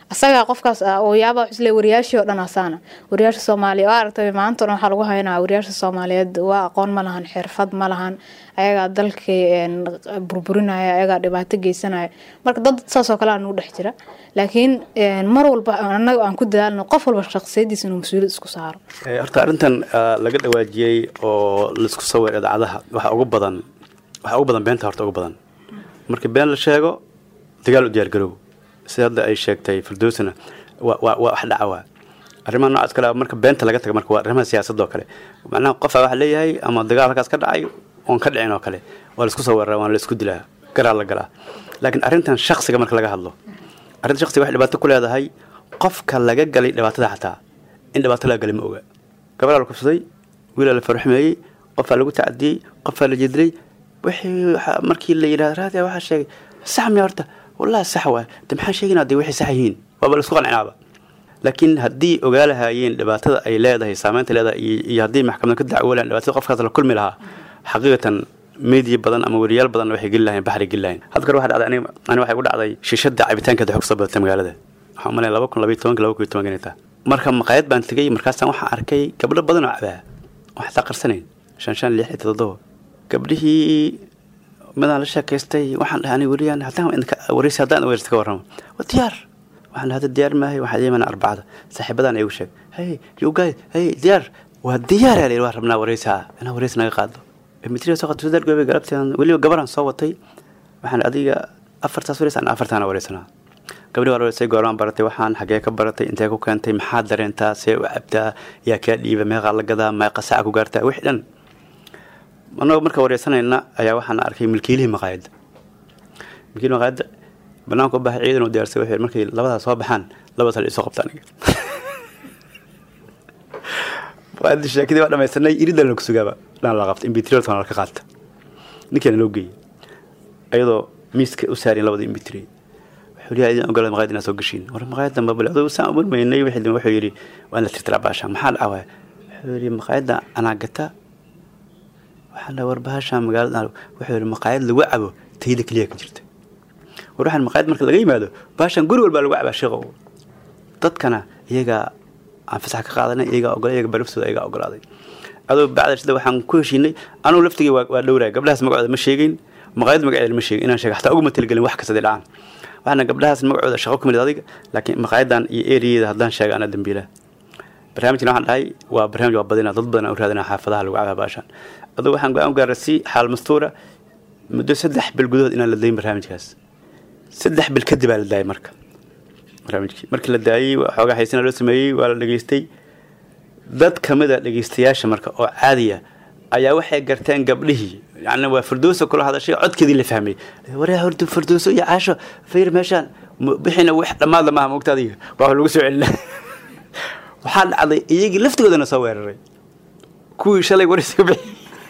asaga qofkaas oo yaaba xisle wariyaashii oo dhan asaana wariyaasha Soomaaliya oo aragtay maanta waxa lagu haynaa wariyaasha Soomaaliyeed waa aqoon ma lahan xirfad ma lahan ayaga dalkii burburinaya ayaga dhibaato geysanaya marka dad saas oo kale aan u dhex jira laakiin mar walba anaga aan ku dadaalno qof walba shakhsiyadiisa inuu mas'uuliyad isku saaro horta arintan laga dhawaajiyay oo la isku soo weeray idaacadaha waxa ugu badan beenta horta ugu badan markii been la sheego dagaal u diyaar garow sida hadda ay sheegtay Firdawsna waa wax dhacawa arrimaha noocaas kale marka beenta laga tago marka waa arrimaha siyaasadda oo kale macnaha qof waxa leeyahay ama dagaal halkaas ka dhacay oon ka dhicin oo kale waa la isku soo weeraa waa la isku dilaa garaa la galaa laakiin arrintan shakhsiga marka laga hadlo arrinta shakhsiga wax dhibaato ku leedahay qofka laga galay dhibaatada xataa in dhibaato laga galay ma oga gabadha la kufsaday wiil la farxumeeyay qof lagu tacadiyay qof la jidray wixii markii la yiraahdo waxa sheegay sax ma horta والله صحوة تمحن شيء نادي وحي صحيين وبل سقون عنابة لكن هدي وقالها لبعتها أي لا ده سامنت لا ده يهدي محكمة كده أولا لبعتها قف هذا كل ملها حقيقة ميديا بدن أما وريال بدن وحي يقول لهم بحر يقول لهم هذكر واحد أنا واحد يقول عضي شدة عبتان كده حق صبر تم قال ده حمل لا بكون لبيت توانك لو كنت توانكنيته مركب مقايد بنتجي مركز سامح أركي قبل بدن عبها واحد تقر سنين عشان اللي حيت ضده قبله ماذا لشاكيستي وحن يعني وريان حتى إنك وريس هذا وريس كورهم والديار وحن هذا الديار ما هي واحد يمن أربعة صاحبنا أنا يوشك هاي يو جاي هاي ديار والديار اللي ورمنا وريسها أنا وريسنا قاعد المتري سقط في ذلك قربت ولي قبران صوتي وحن أديك أفرت تصوير أنا أفرت أنا وريسنا قبل وريسي قران برتي وحن حاجة كبرتي أنت كو كنتي محاضر أنت سوي عبدا يا كذي بما قال قذا ما قصعك وقرته وحدا أنا مركب وريسنا أيا وحنا أركي ملكيله مقاعد بناك به عيد وديار سوي حيل مركي لبضها صباحا لبضها الإسقاط تاني وهذا الشيء كذا بعد ما يستنى يريد لك سجابة لا لغفت إن بيتريل ثنا ركعت نكين لوجي أيضا ميسك أسارين لبض إن بيتري حولي عيد أقول مقاعد الناس وقشين ورا مقاعد لما بلعوا ساعة أول ما يني واحد من وحيري وأنا تلعب عشان محل عواه حولي مقاعد أنا قتها وحنا وربهاشام قال وحول المقاعد اللي وعبوا تهيدك ليك جرت وروح المقاعد مركز لقي ماذا باش نقول ولا بالوعب شغل تذكنا يجا عن فسحك قاعدنا يجا أقول يجا برفسه يجا أقول هذا هذا بعد شده وحن كل شيء أنا ولفتي ودورة قبلها اسمه قاعد مشيين مقاعد المشي أنا شيء حتى أقوم تلقى لي واحد كسر الآن وحنا قبلها اسمه قاعد شغلكم اللي لكن مقاعد عن يريد هذا شيء أنا دمبيله برنامجنا عن هاي وبرنامج وبدنا ضدنا وهذا حافظها الوعبة باشا هذا وحن قام قارسي حال مستورة مدة سدح بالجدود إن لديهم برنامج كاس سدح بالكذب على الداي برنامج للداي وحاجة حيسنا لو سمي ولا لجيستي ضد كمدة لجيستياش مركا أو عادية أي واحد قرتين قبله يعني وفردوس وكل هذا الشيء عد كذي اللي فهمي وراه هرد فردوس يا عاشو فير مشان بحنا واحد ماذا ما مقتديه وهو سؤال وحال عضي يجي لفت قدنا صور كوي شلي ورث بحي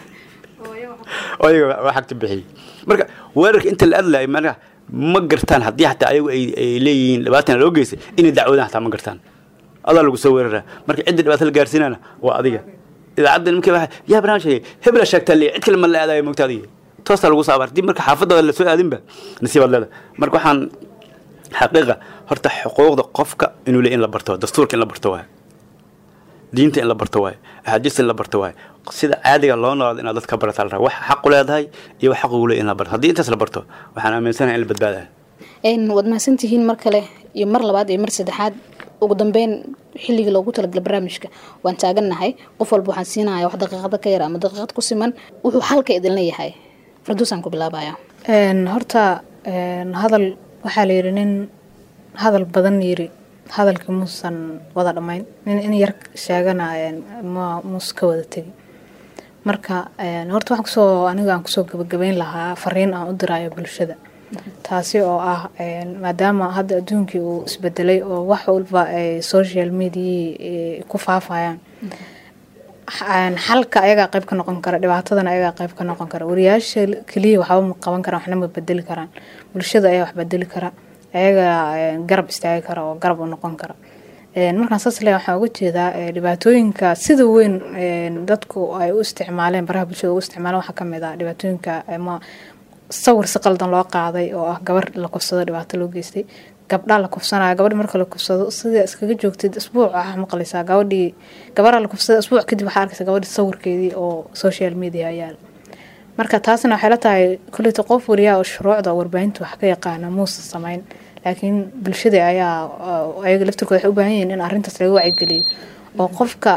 أيوة واحد تبحي مركا ورك أنت الأدلى مركا ما قرتان حدي حتى أيوة لين لباتنا لو جيس إني دعونا حتى ما قرتان الله لو صور مركا عند لبات الجارسين أنا وأضيع إذا عدل ممكن يا برنامج شيء هبل شكت اللي أتكلم من هذا مقتدي توصل وصابر دي مركا حافظة ولا سؤال هذين به نسيب الله مركا حن حقيقة هرت حقوق دقفك إنه لين لبرتوه دستور كن لبرتوه diinta in la barto waay ahadiis in la barto waay sida caadiga loo noolad in dadka barata la wax xaq u leedahay iyo xaq u leeyahay in la barto hadii intaas la barto waxaan aaminsanahay in la badbaado wad maasantihiin mar kale iyo mar labaad iyo mar saddexaad ugu dambeyn xilliga loogu talagalay barnaamijka waan taaganahay qof walba waxaan siinayaa wax daqiiqada ka yar ama daqiiqad ku siman wuxuu xalka idin leeyahay Firdawsan ku bilaabaya horta hadal waxa la yiri nin hadal badan yiri hadalka muusan wada dhamayn in yar sheeganayeen ma muska wada tagi marka horta waxaan kusoo aniga aan kusoo gabagabeyn lahaa fariin aan u diraayo bulshada taasi oo ah maadaama hadda adduunkii uu isbedelay oo wax walba ay social media ku faafayaan xalka ayaga qayb ka noqon kara dhibaatadana ayaga qayb ka noqon kara wariyaasha kaliya waxba ma qaban karaan waxna ma bedeli karaan bulshada ayaa wax bedeli kara ayaga garab istaagi kara oo garab u noqon kara markaan saas leeyahay waxaan uga jeedaa dhibaatooyinka sida weyn dadku ay u isticmaaleen baraha bulshada u isticmaalaan waxa kamid ah dhibaatooyinka ama sawir si qaldan loo qaaday oo ah gabar la kufsado dhibaato loo geystay gabdha la kufsanaya gabadh marka la kufsado sida iskaga joogtid isbuuc ah maqlaysaa gabadha la kufsado isbuuc kadib waxaa arkaysaa gabadha sawirkeedii oo social media yaal marka taasna waxay la tahay kulliita qof wariyaa oo shuruucda warbaahinta wax ka yaqaana muusa samayn laakiin bulshada ayaa ayaga laftirkooda waxay u baahan yihiin in arrintaas laga wacyigeliyo oo qofka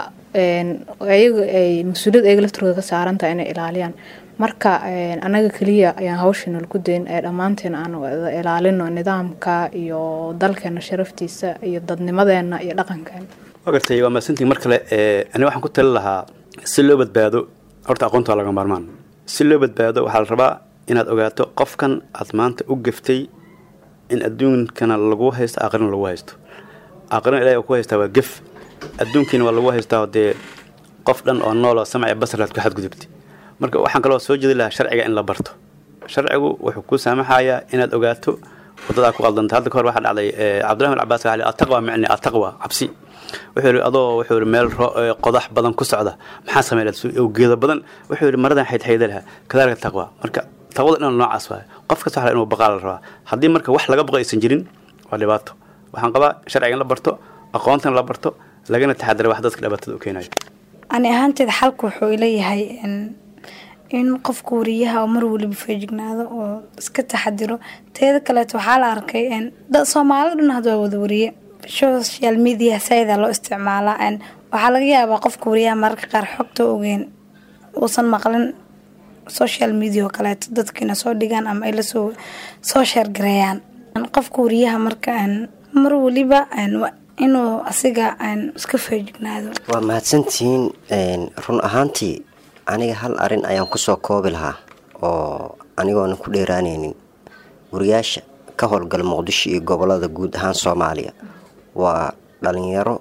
ayaga ay mas-uuliyad ayaga laftirkooda ka saaran tahay inay ilaaliyaan marka anaga kaliya ayaan hawshan ku dayn ee dhammaanteen aan ilaalino nidaamka iyo dalkeena sharaftiisa iyo dadnimadeena iyo dhaqankeena wagartay waa maasantii mar kale ani waxaan ku tali lahaa si loo badbaado horta aqoonta laga maarmaan si loo badbaado waxaa la rabaa inaad ogaato qofkan aad maanta u gaftay in adduunkana lagu haysto aakhirana lagu haysto aakhirana ilaahay ku haystaa waa gaf adduunkiina waa lagu haystaa dee qof dhan oo nool oo samciya basaraad ku xadgudubtay marka waxaan kaloo soo jeedi lahaa sharciga in la barto sharcigu wuxuu ku saamaxayaa inaad ogaato wadada ku qaldanta hadda kahor waxaa dhacday Cabdullah ibn Abbas qali ataqwa macni ataqwa cabsi wuxuu yiri meel qodax badan ku socda maxaa sameeyay oo geeda badan wuxuu yiri maradan xaydxaydalaha kadaalka taqwa marka taqwada inuu noocaas waayo qofka sax inuu baqaal rabaa hadii marka wax laga baqaysan jirin waa dhibaato waxaan qabaa sharciga in la barto aqoontan la barto lagana taxadar wax dadka dhibaatada u keenayo ani ahaanteed xalku wuxuu leeyahay in qofku wariyaha mar waliba feejignaado oo iska taxadiro teeda kale waxaa la arkay dad Soomaali dhan hadda wada wariye social media sayda loo isticmaalaa waxaa laga yaabaa qofku wariyaha marka qaar xogta ogeyn uusan maqlin social media kale dadkina soo dhigaan ama ay la soo share gareeyaan qofku wariyaha marka mar waliba inuu asiga iska feejignaado waa mahadsantiin run ahaantii aniga hal arin ayaan ku soo koobi lahaa oo anigoona ku dheeraanaynin wariyaasha ka howlgala Muqdisho iyo gobolada guud ahaan Soomaaliya waa dhalinyaro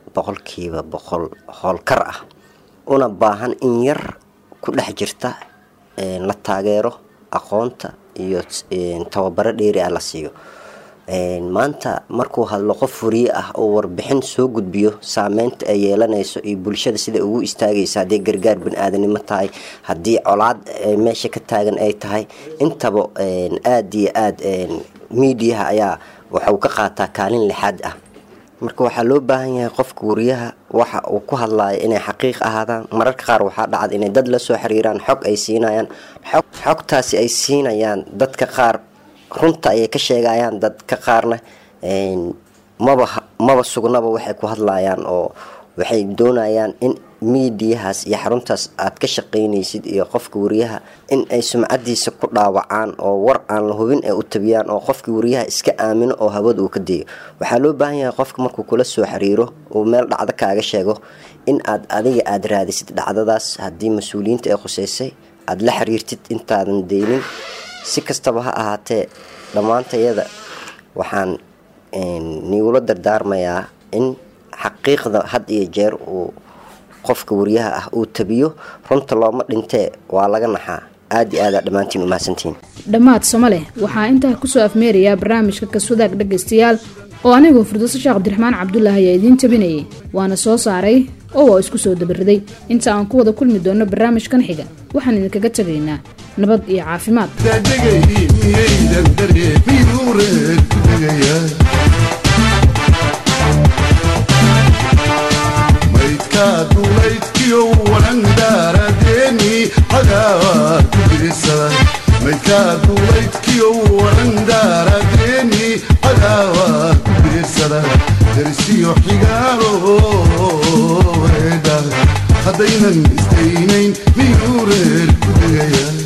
100% howlkar ah una baahan in yar ku dhex jirta la taageero aqoonta iyo tababaro dheeri ah la siiyo maanta markuu hadlo qof wariye ah oo warbixin soo gudbiyo saameynta ay yeelanayso iyo bulshada sida ugu istaagaysa hadii gargaar bini'aadanimo tahay hadii colaad meesha ka taagan ay tahay intaba aad iyo aad media ayaa waxa uu ka qaataa kaalin lixaad ah marka waxa loo baahan yahay qofka wariyaha waxa uu ku hadlayo inay xaqiiq ahaadaan mararka qaar waxa dhacday in dad la soo xiriiraan xog ay siinayaan xogtaasi ay siinayaan dadka qaar runta ay ka sheegayaan dadka qaarna maba sugnaba waxay ku hadlayaan oo waxay doonayaan in miidiyahaas iyo xaruntaas aad ka shaqeynaysid iyo qofka wariyaha in ay sumcadiisa ku dhaawacaan oo war aan la hubin ay u tabiyaan oo qofka wariyaha iska aamino oo hawada uu ka deeyo waxaa loo baahan yahay qofka markuu kula soo xiriiro oo meel dhacdo kaaga sheego in aad adiga aad raadisid dhacdadaas haddii mas'uuliyiinta ay khuseysay aad la xiriirtid intaadan deynin si kastaba ha ahaatee dhammaantayada waxaan niwula dardaarmayaa in xaqiiqda had iyo jeer uu qofka wariyaha ah uu tabiyo runta looma dhintee waa laga naxaa aad iyo aad dhammaantiin u mahadsantiin dhammaad Somale waxaa intaa ku soo afmeerayaa barnaamijka Kaswadaag dhageystayaal oo anigoo Firdawso Sheekh Cabdiraxmaan Cabdullaahi ayaa idin tabinayay waana soo saaray oo waa isku soo dabariday inta aan ku wada kulmi doono barnaamijkan xiga waxaan idinkaga tagaynaa nabad iyo caafimaad duulaydkiyo warandaaradeeni cadaawad ku dirisada maydkaa duulaydkiyo warandaaradeeni cadaawad ku dirisada darisiyo xigaalo weedha haddaynan istaynayn miyuu reer ku degaya